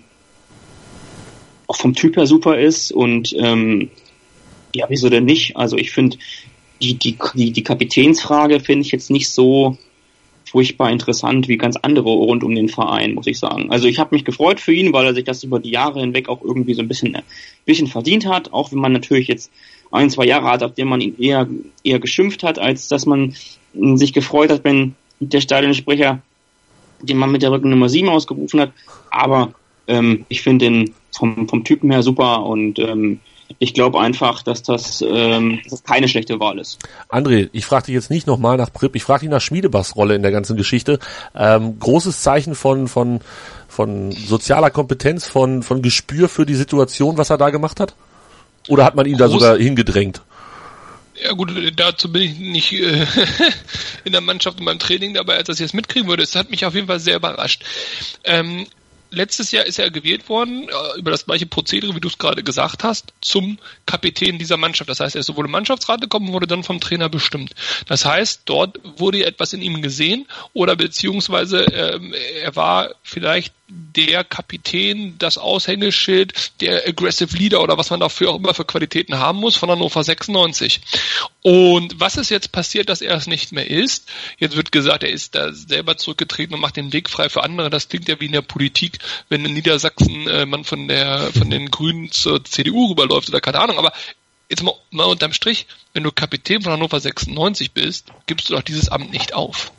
auch vom Typ her super ist und ähm, ja, wieso denn nicht? Also ich finde, die, die, die, die Kapitänsfrage finde ich jetzt nicht so furchtbar interessant wie ganz andere rund um den Verein, muss ich sagen. Also ich habe mich gefreut für ihn, weil er sich das über die Jahre hinweg auch irgendwie so ein bisschen, ein bisschen verdient hat, auch wenn man natürlich jetzt ein, zwei Jahre hat, auf denen man ihn eher, eher geschimpft hat, als dass man sich gefreut hat, wenn der Stadionsprecher den man mit der Rückennummer sieben ausgerufen hat. Aber ähm, ich finde den vom, vom Typen her super und ähm, ich glaube einfach, dass das, ähm, dass das keine schlechte Wahl ist. André, ich frage dich jetzt nicht nochmal nach Pripp, ich frage dich nach Schmiedebachs Rolle in der ganzen Geschichte. Ähm, großes Zeichen von von von sozialer Kompetenz, von von Gespür für die Situation, was er da gemacht hat? Oder hat man ihn Groß. da sogar hingedrängt? Ja gut, dazu bin ich nicht äh, in der Mannschaft und beim Training dabei, als das jetzt mitkriegen würde. Das hat mich auf jeden Fall sehr überrascht. Ähm, Letztes Jahr ist er gewählt worden, über das gleiche Prozedere, wie du es gerade gesagt hast, zum Kapitän dieser Mannschaft. Das heißt, er ist sowohl im Mannschaftsrat gekommen, wurde dann vom Trainer bestimmt. Das heißt, dort wurde etwas in ihm gesehen oder beziehungsweise ähm, er war vielleicht der Kapitän, das Aushängeschild, der Aggressive Leader oder was man dafür auch immer für Qualitäten haben muss von Hannover sechsundneunzig. Und was ist jetzt passiert, dass er es nicht mehr ist? Jetzt wird gesagt, er ist da selber zurückgetreten und macht den Weg frei für andere. Das klingt ja wie in der Politik, wenn in Niedersachsen äh, man von der von den Grünen zur C D U rüberläuft oder keine Ahnung. Aber jetzt mal, mal unterm Strich, wenn du Kapitän von Hannover sechsundneunzig bist, gibst du doch dieses Amt nicht auf.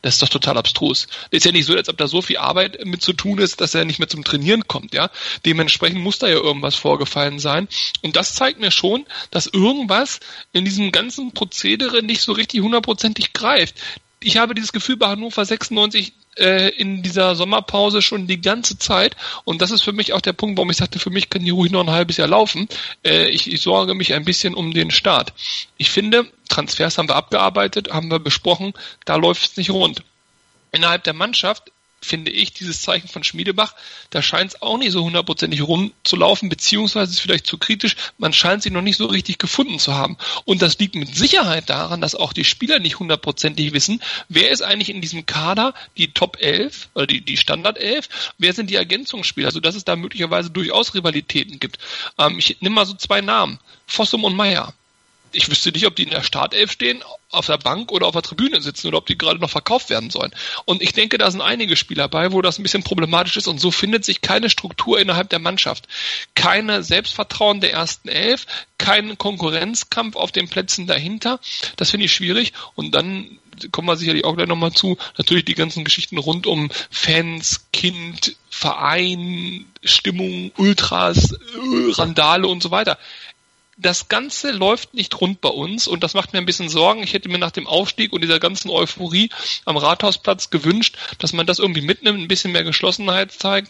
Das ist doch total abstrus. Ist ja nicht so, als ob da so viel Arbeit mit zu tun ist, dass er nicht mehr zum Trainieren kommt, ja. Dementsprechend muss da ja irgendwas vorgefallen sein. Und das zeigt mir schon, dass irgendwas in diesem ganzen Prozedere nicht so richtig hundertprozentig greift. Ich habe dieses Gefühl bei Hannover sechsundneunzig äh, in dieser Sommerpause schon die ganze Zeit, und das ist für mich auch der Punkt, warum ich sagte, für mich kann die ruhig noch ein halbes Jahr laufen. Äh, ich, ich sorge mich ein bisschen um den Start. Ich finde, Transfers haben wir abgearbeitet, haben wir besprochen, da läuft es nicht rund. Innerhalb der Mannschaft finde ich dieses Zeichen von Schmiedebach, da scheint es auch nicht so hundertprozentig rumzulaufen, beziehungsweise ist vielleicht zu kritisch, man scheint sie noch nicht so richtig gefunden zu haben. Und das liegt mit Sicherheit daran, dass auch die Spieler nicht hundertprozentig wissen, wer ist eigentlich in diesem Kader die Top elf, oder die, die Standard elf, wer sind die Ergänzungsspieler, sodass es da möglicherweise durchaus Rivalitäten gibt. Ähm, ich nehme mal so zwei Namen, Fossum und Meier. Ich wüsste nicht, ob die in der Startelf stehen, auf der Bank oder auf der Tribüne sitzen oder ob die gerade noch verkauft werden sollen. Und ich denke, da sind einige Spieler bei, wo das ein bisschen problematisch ist, und so findet sich keine Struktur innerhalb der Mannschaft. Keine Selbstvertrauen der ersten Elf, kein Konkurrenzkampf auf den Plätzen dahinter. Das finde ich schwierig. Und dann kommen wir sicherlich auch gleich nochmal zu, natürlich die ganzen Geschichten rund um Fans, Kind, Verein, Stimmung, Ultras, Randale und so weiter. Das Ganze läuft nicht rund bei uns, und das macht mir ein bisschen Sorgen. Ich hätte mir nach dem Aufstieg und dieser ganzen Euphorie am Rathausplatz gewünscht, dass man das irgendwie mitnimmt, ein bisschen mehr Geschlossenheit zeigt.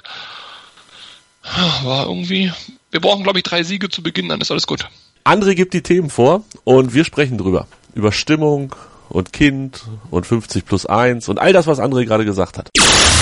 War irgendwie, wir brauchen, glaube ich, drei Siege zu Beginn, dann ist alles gut. André gibt die Themen vor und wir sprechen drüber. Über Stimmung und Kind und fünfzig plus eins und all das, was André gerade gesagt hat.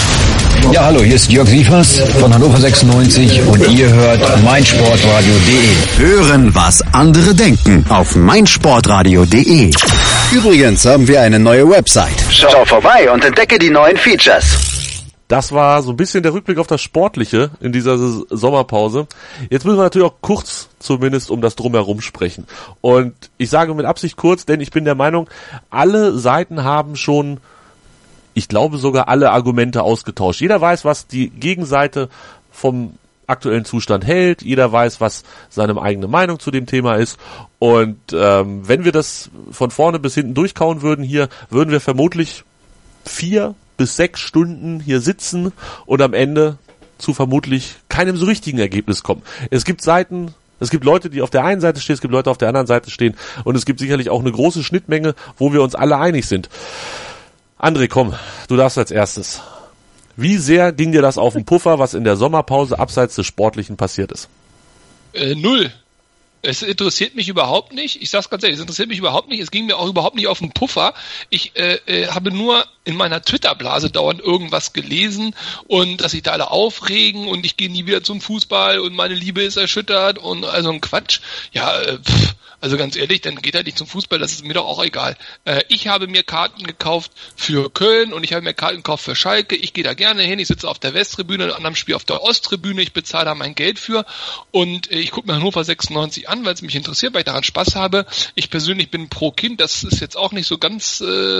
Ja, hallo, hier ist Jörg Sievers von Hannover sechsundneunzig und ihr hört meinsportradio punkt de. Hören, was andere denken auf meinsportradio punkt de. Übrigens haben wir eine neue Website. Schau vorbei und entdecke die neuen Features. Das war so ein bisschen der Rückblick auf das Sportliche in dieser Sommerpause. Jetzt müssen wir natürlich auch kurz zumindest um das Drumherum sprechen. Und ich sage mit Absicht kurz, denn ich bin der Meinung, alle Seiten haben schon, ich glaube sogar alle Argumente ausgetauscht. Jeder weiß, was die Gegenseite vom aktuellen Zustand hält. Jeder weiß, was seine eigene Meinung zu dem Thema ist. Und ähm, wenn wir das von vorne bis hinten durchkauen würden hier, würden wir vermutlich vier bis sechs Stunden hier sitzen und am Ende zu vermutlich keinem so richtigen Ergebnis kommen. Es gibt Seiten, es gibt Leute, die auf der einen Seite stehen, es gibt Leute auf der anderen Seite stehen, und es gibt sicherlich auch eine große Schnittmenge, wo wir uns alle einig sind. André, komm, du darfst als erstes. Wie sehr ging dir das auf den Puffer, was in der Sommerpause abseits des Sportlichen passiert ist? Äh, null. Es interessiert mich überhaupt nicht. Ich sag's ganz ehrlich, es interessiert mich überhaupt nicht. Es ging mir auch überhaupt nicht auf den Puffer. Ich äh, äh, habe nur in meiner Twitter-Blase dauernd irgendwas gelesen und dass sich da alle aufregen und ich gehe nie wieder zum Fußball und meine Liebe ist erschüttert und also ein Quatsch. Ja, äh, pff. Also ganz ehrlich, dann geht er nicht zum Fußball, das ist mir doch auch egal. Äh, ich habe mir Karten gekauft für Köln und ich habe mir Karten gekauft für Schalke. Ich gehe da gerne hin, ich sitze auf der Westtribüne, in einem anderen Spiel auf der Osttribüne, ich bezahle da mein Geld für und äh, ich gucke mir Hannover sechsundneunzig an, weil es mich interessiert, weil ich daran Spaß habe. Ich persönlich bin pro Kind, das ist jetzt auch nicht so ganz äh,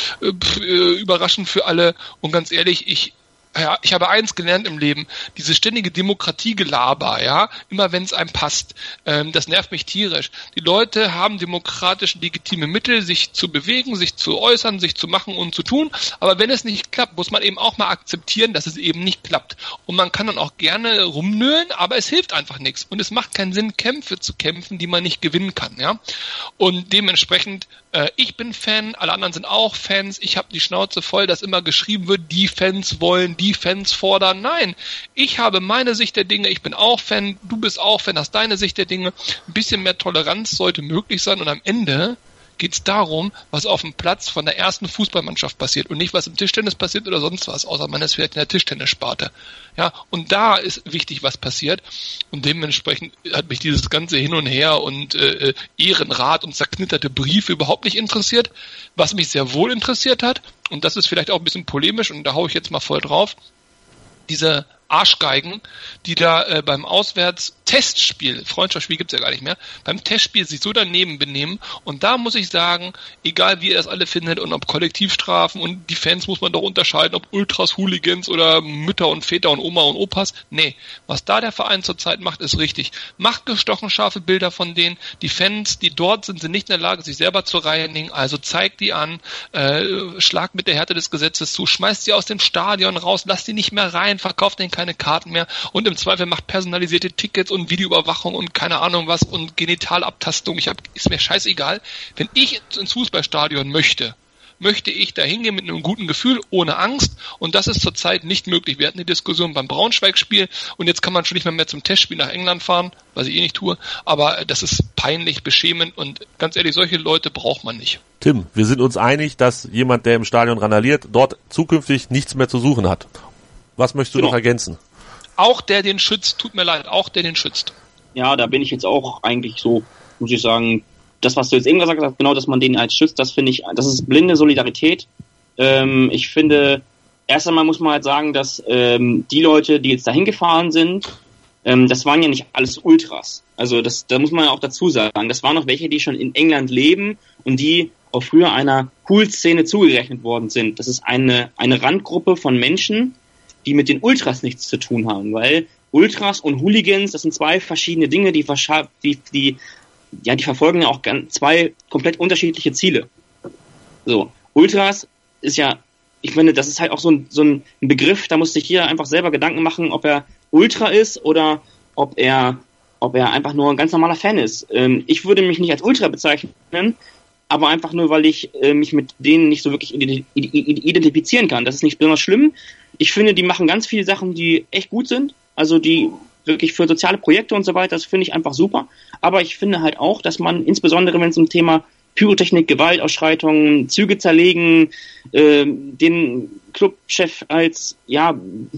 äh, überraschend für alle, und ganz ehrlich, ich Ja, ich habe eins gelernt im Leben, diese ständige Demokratiegelaber, ja, immer wenn es einem passt, ähm, das nervt mich tierisch. Die Leute haben demokratisch legitime Mittel, sich zu bewegen, sich zu äußern, sich zu machen und zu tun, aber wenn es nicht klappt, muss man eben auch mal akzeptieren, dass es eben nicht klappt. Und man kann dann auch gerne rumnölen, aber es hilft einfach nichts. Und es macht keinen Sinn, Kämpfe zu kämpfen, die man nicht gewinnen kann, ja. Und dementsprechend, äh, ich bin Fan, alle anderen sind auch Fans, ich habe die Schnauze voll, dass immer geschrieben wird, die Fans wollen, die Die Fans fordern. Nein, ich habe meine Sicht der Dinge, ich bin auch Fan, du bist auch Fan, hast deine Sicht der Dinge. Ein bisschen mehr Toleranz sollte möglich sein, und am Ende geht es darum, was auf dem Platz von der ersten Fußballmannschaft passiert und nicht, was im Tischtennis passiert oder sonst was, außer man ist vielleicht in der Tischtennissparte. Ja, und da ist wichtig, was passiert, und dementsprechend hat mich dieses ganze Hin und Her und äh, Ehrenrat und zerknitterte Briefe überhaupt nicht interessiert. Was mich sehr wohl interessiert hat, und das ist vielleicht auch ein bisschen polemisch, und da hau ich jetzt mal voll drauf, diese Arschgeigen, die da äh, beim Auswärts Testspiel, Freundschaftsspiel gibt's ja gar nicht mehr, beim Testspiel sich so daneben benehmen und da muss ich sagen, egal wie ihr das alle findet und ob Kollektivstrafen und die Fans muss man doch unterscheiden, ob Ultras, Hooligans oder Mütter und Väter und Oma und Opas, nee, was da der Verein zurzeit macht, ist richtig. Macht gestochen scharfe Bilder von denen, die Fans, die dort sind, sind nicht in der Lage, sich selber zu reinigen, also zeigt die an, äh, schlagt mit der Härte des Gesetzes zu, schmeißt sie aus dem Stadion raus, lasst die nicht mehr rein, verkauft denen keine Karten mehr und im Zweifel macht personalisierte Tickets und Videoüberwachung und keine Ahnung was und Genitalabtastung. Ich hab, ist mir scheißegal. Wenn ich ins Fußballstadion möchte, möchte ich da hingehen mit einem guten Gefühl, ohne Angst und das ist zurzeit nicht möglich. Wir hatten die Diskussion beim Braunschweig-Spiel und jetzt kann man schon nicht mehr, mehr zum Testspiel nach England fahren, was ich eh nicht tue, aber das ist peinlich, beschämend und ganz ehrlich, solche Leute braucht man nicht. Tim, wir sind uns einig, dass jemand, der im Stadion randaliert, dort zukünftig nichts mehr zu suchen hat. Was möchtest du genau. noch ergänzen? Auch der den schützt, tut mir leid, auch der den schützt. Ja, da bin ich jetzt auch eigentlich so, muss ich sagen, das, was du jetzt eben gesagt hast, genau, dass man den halt schützt, das finde ich, das ist blinde Solidarität. Ähm, ich finde, erst einmal muss man halt sagen, dass ähm, die Leute, die jetzt dahin gefahren sind, ähm, das waren ja nicht alles Ultras. Also das, da muss man ja auch dazu sagen, das waren noch welche, die schon in England leben und die auch früher einer Cool-Szene zugerechnet worden sind. Das ist eine, eine Randgruppe von Menschen, die mit den Ultras nichts zu tun haben, weil Ultras und Hooligans, das sind zwei verschiedene Dinge, die, verscha- die, die, ja, die verfolgen ja auch ganz, zwei komplett unterschiedliche Ziele. So, Ultras ist ja, ich finde, das ist halt auch so ein, so ein Begriff, da muss sich jeder einfach selber Gedanken machen, ob er Ultra ist oder ob er, ob er einfach nur ein ganz normaler Fan ist. Ähm, ich würde mich nicht als Ultra bezeichnen, aber einfach nur, weil ich äh, mich mit denen nicht so wirklich identifizieren kann. Das ist nicht besonders schlimm. Ich finde, die machen ganz viele Sachen, die echt gut sind. Also die wirklich für soziale Projekte und so weiter, das finde ich einfach super. Aber ich finde halt auch, dass man, insbesondere wenn es um Thema Pyrotechnik, Gewaltausschreitungen, Züge zerlegen, äh, den Clubchef als, ja,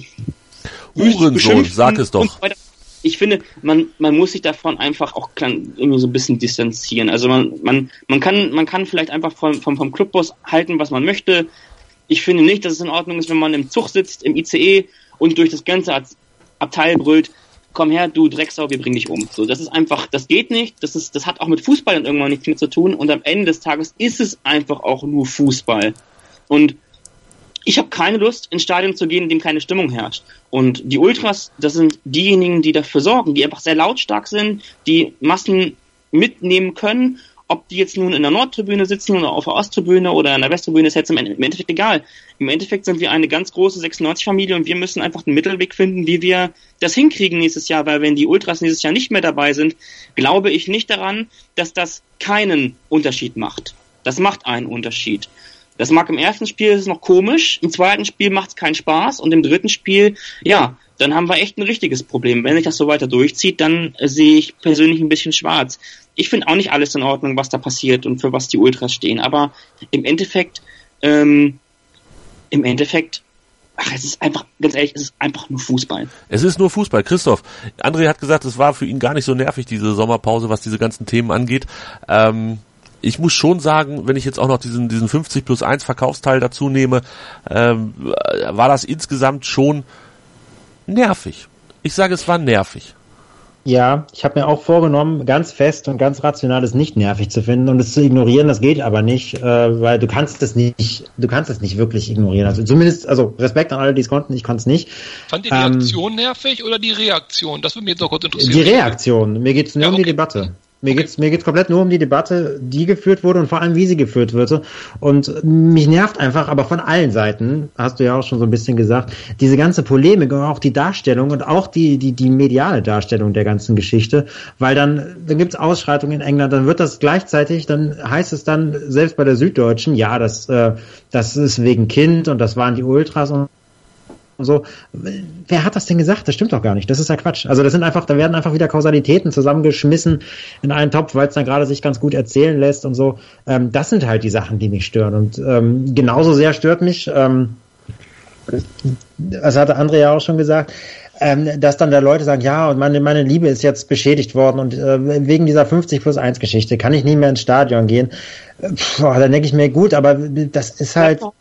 Hurensohn, sag es doch. Ich finde, man, man muss sich davon einfach auch irgendwie so ein bisschen distanzieren. Also man, man, man kann, man kann vielleicht einfach vom, vom, vom Clubboss halten, was man möchte. Ich finde nicht, dass es in Ordnung ist, wenn man im Zug sitzt, im I C E und durch das ganze Abteil brüllt, komm her, du Drecksau, wir bringen dich um. So, das ist einfach, das geht nicht, das ist, das hat auch mit Fußball dann irgendwann nichts mehr zu tun und am Ende des Tages ist es einfach auch nur Fußball. Und ich habe keine Lust, ins Stadion zu gehen, in dem keine Stimmung herrscht. Und die Ultras, das sind diejenigen, die dafür sorgen, die einfach sehr lautstark sind, die Massen mitnehmen können. Ob die jetzt nun in der Nordtribüne sitzen oder auf der Osttribüne oder in der Westtribüne, ist jetzt im Endeffekt egal. Im Endeffekt sind wir eine ganz große sechsundneunzig-Familie und wir müssen einfach einen Mittelweg finden, wie wir das hinkriegen nächstes Jahr, weil wenn die Ultras nächstes Jahr nicht mehr dabei sind, glaube ich nicht daran, dass das keinen Unterschied macht. Das macht einen Unterschied. Das mag im ersten Spiel ist es noch komisch, im zweiten Spiel macht es keinen Spaß und im dritten Spiel, ja, dann haben wir echt ein richtiges Problem. Wenn sich das so weiter durchzieht, dann äh, sehe ich persönlich ein bisschen schwarz. Ich finde auch nicht alles in Ordnung, was da passiert und für was die Ultras stehen, aber im Endeffekt, ähm, im Endeffekt, ach, es ist einfach, ganz ehrlich, es ist einfach nur Fußball. Es ist nur Fußball. Christoph, André hat gesagt, es war für ihn gar nicht so nervig, diese Sommerpause, was diese ganzen Themen angeht. Ähm, Ich muss schon sagen, wenn ich jetzt auch noch diesen diesen fünfzig plus eins Verkaufsteil dazu nehme, ähm, war das insgesamt schon nervig. Ich sage, es war nervig. Ja, ich habe mir auch vorgenommen, ganz fest und ganz rational es nicht nervig zu finden und es zu ignorieren, das geht aber nicht, äh, weil du kannst es nicht, du kannst es nicht wirklich ignorieren. Also zumindest, also Respekt an alle, die es konnten, ich konnte es nicht. Fand ihr die ähm, Aktion nervig oder die Reaktion? Das würde mich jetzt noch kurz interessieren. Die Reaktion, mir geht es nur ja, um okay. die Debatte. Mir geht's, mir geht's komplett nur um die Debatte, die geführt wurde und vor allem, wie sie geführt wurde. Und mich nervt einfach, aber von allen Seiten, hast du ja auch schon so ein bisschen gesagt, diese ganze Polemik und auch die Darstellung und auch die, die, die mediale Darstellung der ganzen Geschichte, weil dann, dann gibt's Ausschreitungen in England, dann wird das gleichzeitig, dann heißt es dann, selbst bei der Süddeutschen, ja, das, äh, das ist wegen Kind und das waren die Ultras und so. Wer hat das denn gesagt? Das stimmt doch gar nicht. Das ist ja Quatsch. Also das sind einfach, da werden einfach wieder Kausalitäten zusammengeschmissen in einen Topf, weil es dann gerade sich ganz gut erzählen lässt und so. Ähm, das sind halt die Sachen, die mich stören. Und ähm, genauso sehr stört mich, ähm, das hatte André ja auch schon gesagt, ähm, dass dann da Leute sagen, ja, und meine, meine Liebe ist jetzt beschädigt worden und äh, wegen dieser fünfzig plus eins Geschichte kann ich nie mehr ins Stadion gehen. Puh, dann denke ich mir, gut, aber das ist halt...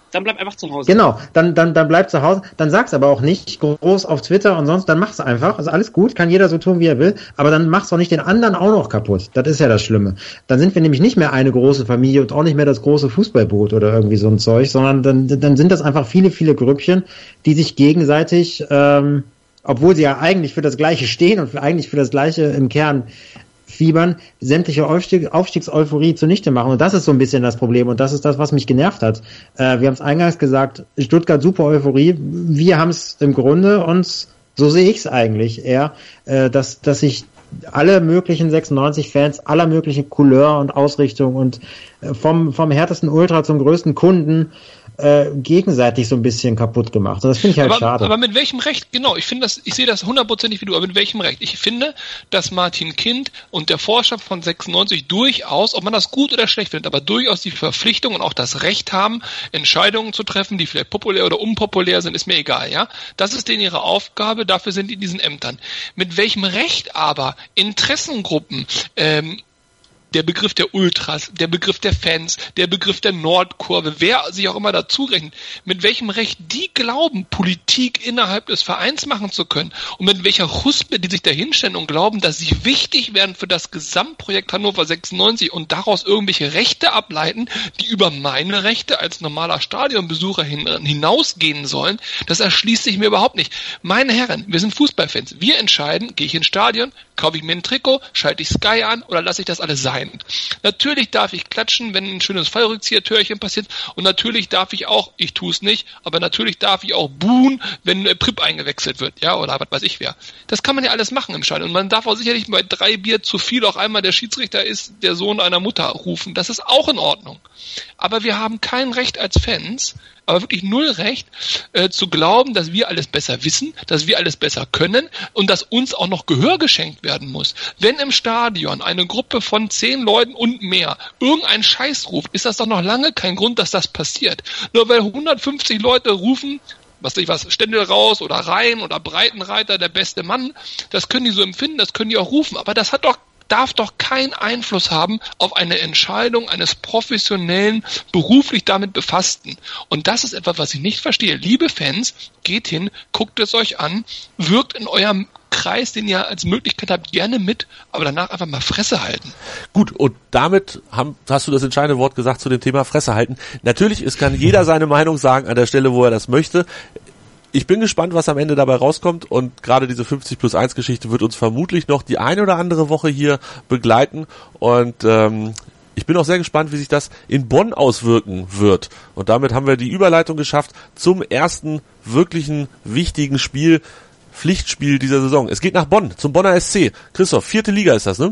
dann bleib einfach zu Hause. Genau, dann, dann, dann bleib zu Hause, dann sag's aber auch nicht groß auf Twitter und sonst, dann mach's einfach, ist alles gut, kann jeder so tun, wie er will, aber dann mach's doch nicht den anderen auch noch kaputt. Das ist ja das Schlimme. Dann sind wir nämlich nicht mehr eine große Familie und auch nicht mehr das große Fußballboot oder irgendwie so ein Zeug, sondern dann, dann sind das einfach viele, viele Grüppchen, die sich gegenseitig, ähm, obwohl sie ja eigentlich für das Gleiche stehen und für, eigentlich für das Gleiche im Kern fiebern, sämtliche Aufstieg, Aufstiegseuphorie zunichte machen. Und das ist so ein bisschen das Problem. Und das ist das, was mich genervt hat. Äh, wir haben es eingangs gesagt, Stuttgart super Euphorie. Wir haben es im Grunde und so sehe ich es eigentlich eher, äh, dass, dass sich alle möglichen sechsundneunzig-Fans aller möglichen Couleur und Ausrichtung und äh, vom, vom härtesten Ultra zum größten Kunden äh, gegenseitig so ein bisschen kaputt gemacht. Und das finde ich halt aber, schade. Aber mit welchem Recht? Genau, ich finde das, ich sehe das hundertprozentig wie du, aber mit welchem Recht? Ich finde, dass Martin Kind und der Vorstand von sechsundneunzig durchaus, ob man das gut oder schlecht findet, aber durchaus die Verpflichtung und auch das Recht haben, Entscheidungen zu treffen, die vielleicht populär oder unpopulär sind, ist mir egal, ja. Das ist denen ihre Aufgabe, dafür sind die in diesen Ämtern. Mit welchem Recht aber Interessengruppen, ähm, der Begriff der Ultras, der Begriff der Fans, der Begriff der Nordkurve, wer sich auch immer dazu rechnet, mit welchem Recht die glauben, Politik innerhalb des Vereins machen zu können und mit welcher Chuspe die sich da hinstellen und glauben, dass sie wichtig werden für das Gesamtprojekt Hannover sechsundneunzig und daraus irgendwelche Rechte ableiten, die über meine Rechte als normaler Stadionbesucher hin, hinausgehen sollen, das erschließt sich mir überhaupt nicht. Meine Herren, wir sind Fußballfans. Wir entscheiden, gehe ich ins Stadion, kaufe ich mir ein Trikot, schalte ich Sky an oder lasse ich das alles sein. Natürlich darf ich klatschen, wenn ein schönes Fallrückzieher-Türchen passiert und natürlich darf ich auch, ich tue es nicht, aber natürlich darf ich auch buhen, wenn äh, Prip eingewechselt wird, ja, oder was weiß ich wer. Das kann man ja alles machen im Stadion und man darf auch sicherlich bei drei Bier zu viel auch einmal der Schiedsrichter ist der Sohn einer Mutter rufen, das ist auch in Ordnung. Aber wir haben kein Recht als Fans, aber wirklich null Recht, äh, zu glauben, dass wir alles besser wissen, dass wir alles besser können und dass uns auch noch Gehör geschenkt werden muss. Wenn im Stadion eine Gruppe von zehn Leuten und mehr irgendeinen Scheiß ruft, ist das doch noch lange kein Grund, dass das passiert. Nur weil hundertfünfzig Leute rufen, was weiß ich was, Stendel raus oder Rhein oder Breitenreiter, der beste Mann, das können die so empfinden, das können die auch rufen, aber das hat doch darf doch keinen Einfluss haben auf eine Entscheidung eines professionellen, beruflich damit Befassten. Und das ist etwas, was ich nicht verstehe. Liebe Fans, geht hin, guckt es euch an, wirkt in eurem Kreis, den ihr als Möglichkeit habt, gerne mit, aber danach einfach mal Fresse halten. Gut, und damit haben, hast du das entscheidende Wort gesagt zu dem Thema Fresse halten. Natürlich, es kann jeder seine Meinung sagen an der Stelle, wo er das möchte. Ich bin gespannt, was am Ende dabei rauskommt und gerade diese fünfzig plus eins Geschichte wird uns vermutlich noch die eine oder andere Woche hier begleiten und ähm, ich bin auch sehr gespannt, wie sich das in Bonn auswirken wird. Und damit haben wir die Überleitung geschafft zum ersten wirklichen wichtigen Spiel, Pflichtspiel dieser Saison. Es geht nach Bonn, zum Bonner S C. Christoph, vierte Liga ist das, ne?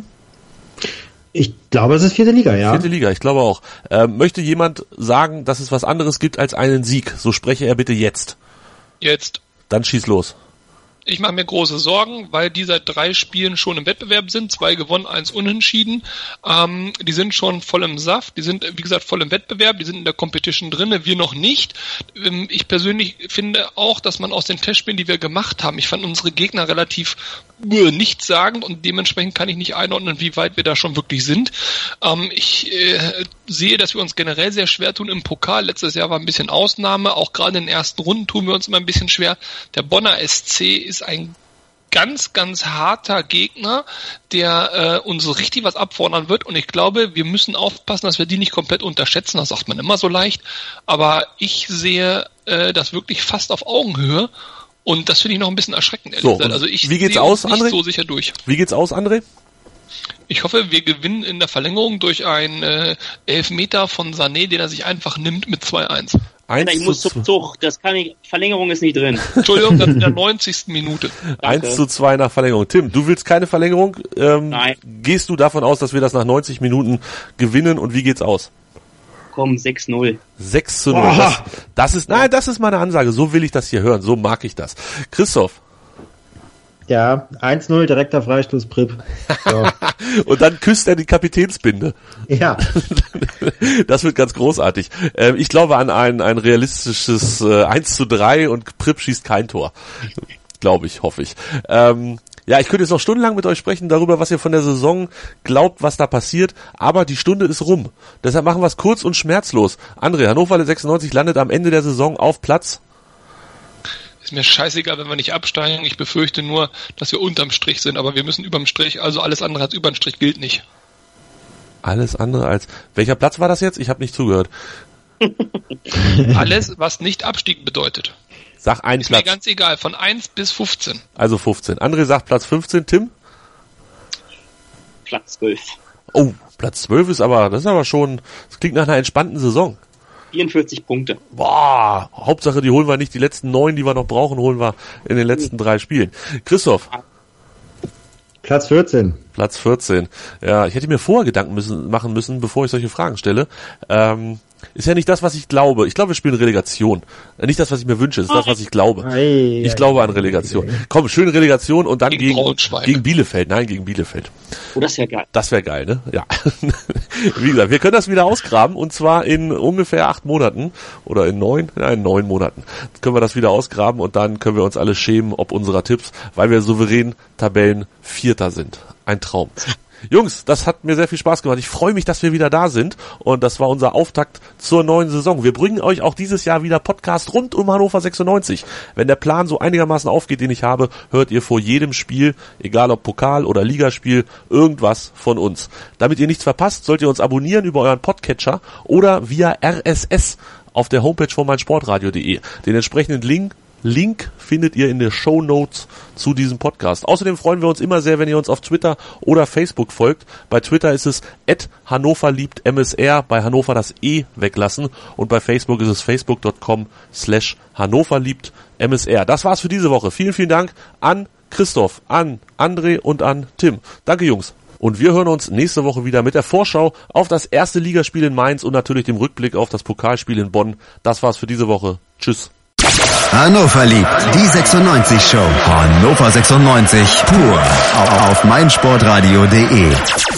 Ich glaube, es ist vierte Liga, ja. Vierte Liga, ich glaube auch. Ähm, möchte jemand sagen, dass es was anderes gibt als einen Sieg? So spreche er bitte jetzt. Jetzt. Dann schieß los. Ich mache mir große Sorgen, weil die seit drei Spielen schon im Wettbewerb sind. Zwei gewonnen, eins unentschieden. Ähm, die sind schon voll im Saft. Die sind, wie gesagt, voll im Wettbewerb. Die sind in der Competition drinne. Wir noch nicht. Ähm, ich persönlich finde auch, dass man aus den Testspielen, die wir gemacht haben, ich fand unsere Gegner relativ äh, nichtssagend und dementsprechend kann ich nicht einordnen, wie weit wir da schon wirklich sind. Ähm, ich äh, sehe, dass wir uns generell sehr schwer tun im Pokal. Letztes Jahr war ein bisschen Ausnahme. Auch gerade in den ersten Runden tun wir uns immer ein bisschen schwer. Der Bonner S C ist ein ganz, ganz harter Gegner, der äh, uns so richtig was abfordern wird und ich glaube, wir müssen aufpassen, dass wir die nicht komplett unterschätzen, das sagt man immer so leicht, aber ich sehe äh, das wirklich fast auf Augenhöhe und das finde ich noch ein bisschen erschreckend, ehrlich so, gesagt. Also ich wie geht's sehe aus, uns nicht André? so sicher durch. Wie geht's aus, André? Ich hoffe, wir gewinnen in der Verlängerung durch einen äh, Elfmeter von Sané, den er sich einfach nimmt mit zwei eins. Alter, ich muss zum Zug, das kann ich, Verlängerung ist nicht drin. Entschuldigung, das ist in der neunzigsten Minute. eins zu zwei nach Verlängerung. Tim, du willst keine Verlängerung? Ähm, Nein. Gehst du davon aus, dass wir das nach neunzig Minuten gewinnen und wie geht's aus? Komm, sechs null. sechs zu null. Das, das ist, nein, das ist meine Ansage. So will ich das hier hören. So mag ich das. Christoph. Ja, eins null, direkter Freistoß, Prip. So. Und dann küsst er die Kapitänsbinde. Ja. Das wird ganz großartig. Ähm, ich glaube an ein, ein realistisches äh, eins zu drei und Prip schießt kein Tor. glaube ich, hoffe ich. Ähm, ja, ich könnte jetzt noch stundenlang mit euch sprechen darüber, was ihr von der Saison glaubt, was da passiert, aber die Stunde ist rum. Deshalb machen wir es kurz und schmerzlos. André, Hannover sechsundneunzig landet am Ende der Saison auf Platz. Ist mir scheißegal, wenn wir nicht absteigen. Ich befürchte nur, dass wir unterm Strich sind, aber wir müssen überm Strich, also alles andere als überm Strich gilt nicht. Alles andere als... Welcher Platz war das jetzt? Ich habe nicht zugehört. Alles, was nicht Abstieg bedeutet. Sag einen Ist Platz. mir ganz egal, von eins bis fünfzehn. Also fünfzehn. André sagt Platz fünfzehn, Tim? Platz zwölf. Oh, Platz zwölf ist aber, das ist aber schon, das klingt nach einer entspannten Saison. vierundvierzig Punkte. Boah, Hauptsache, die holen wir nicht, die letzten neun, die wir noch brauchen, holen wir in den letzten drei Spielen. Christoph? Platz vierzehn. Platz vierzehn. Ja, ich hätte mir vorher Gedanken müssen, machen müssen, bevor ich solche Fragen stelle. Ähm, ist ja nicht das, was ich glaube. Ich glaube, wir spielen Relegation. Nicht das, was ich mir wünsche, ist das, was ich glaube. Ei, Ich ei, glaube ei, an Relegation. Komm, schön Relegation und dann Gegen gegen, Braunschweig. gegen Bielefeld. Nein, gegen Bielefeld. Oh, das ist ja geil. Das wäre geil, ne? Ja. Wie gesagt, wir können das wieder ausgraben und zwar in ungefähr acht Monaten oder in neun, ja, in neun Monaten können wir das wieder ausgraben und dann können wir uns alle schämen ob unserer Tipps, weil wir souverän Tabellenvierter sind. Ein Traum. Jungs, das hat mir sehr viel Spaß gemacht. Ich freue mich, dass wir wieder da sind und das war unser Auftakt zur neuen Saison. Wir bringen euch auch dieses Jahr wieder Podcast rund um Hannover sechsundneunzig. Wenn der Plan so einigermaßen aufgeht, den ich habe, hört ihr vor jedem Spiel, egal ob Pokal oder Ligaspiel, irgendwas von uns. Damit ihr nichts verpasst, sollt ihr uns abonnieren über euren Podcatcher oder via R S S auf der Homepage von meinsportradio punkt de. Den entsprechenden Link Link findet ihr in den Shownotes zu diesem Podcast. Außerdem freuen wir uns immer sehr, wenn ihr uns auf Twitter oder Facebook folgt. Bei Twitter ist es at Hannover liebt M S R, bei Hannover das E weglassen und bei Facebook ist es facebook.com slash Hannover liebt M S R. Das war's für diese Woche. Vielen, vielen Dank an Christoph, an André und an Tim. Danke, Jungs. Und wir hören uns nächste Woche wieder mit der Vorschau auf das erste Ligaspiel in Mainz und natürlich dem Rückblick auf das Pokalspiel in Bonn. Das war's für diese Woche. Tschüss. Hannover liebt die sechsundneunzig Show. Hannover sechsundneunzig pur auf meinsportradio punkt de.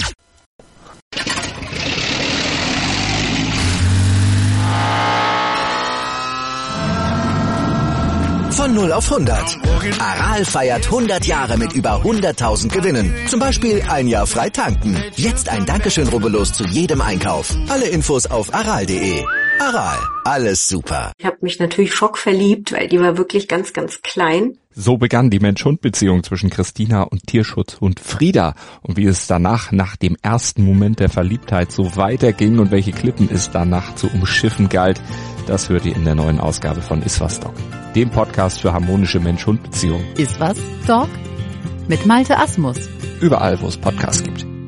Von null auf hundert. Aral feiert hundert Jahre mit über hunderttausend Gewinnen. Zum Beispiel ein Jahr frei tanken. Jetzt ein Dankeschön, rubbellos zu jedem Einkauf. Alle Infos auf aral punkt de. Aral, alles super. Ich habe mich natürlich schockverliebt, weil die war wirklich ganz, ganz klein. So begann die Mensch-Hund-Beziehung zwischen Christina und Tierschutzhund Frieda. Und wie es danach, nach dem ersten Moment der Verliebtheit, so weiterging und welche Klippen es danach zu umschiffen galt, das hört ihr in der neuen Ausgabe von Iswas Dog, dem Podcast für harmonische Mensch-Hund-Beziehungen. Iswas Dog? Mit Malte Asmus. Überall, wo es Podcasts gibt.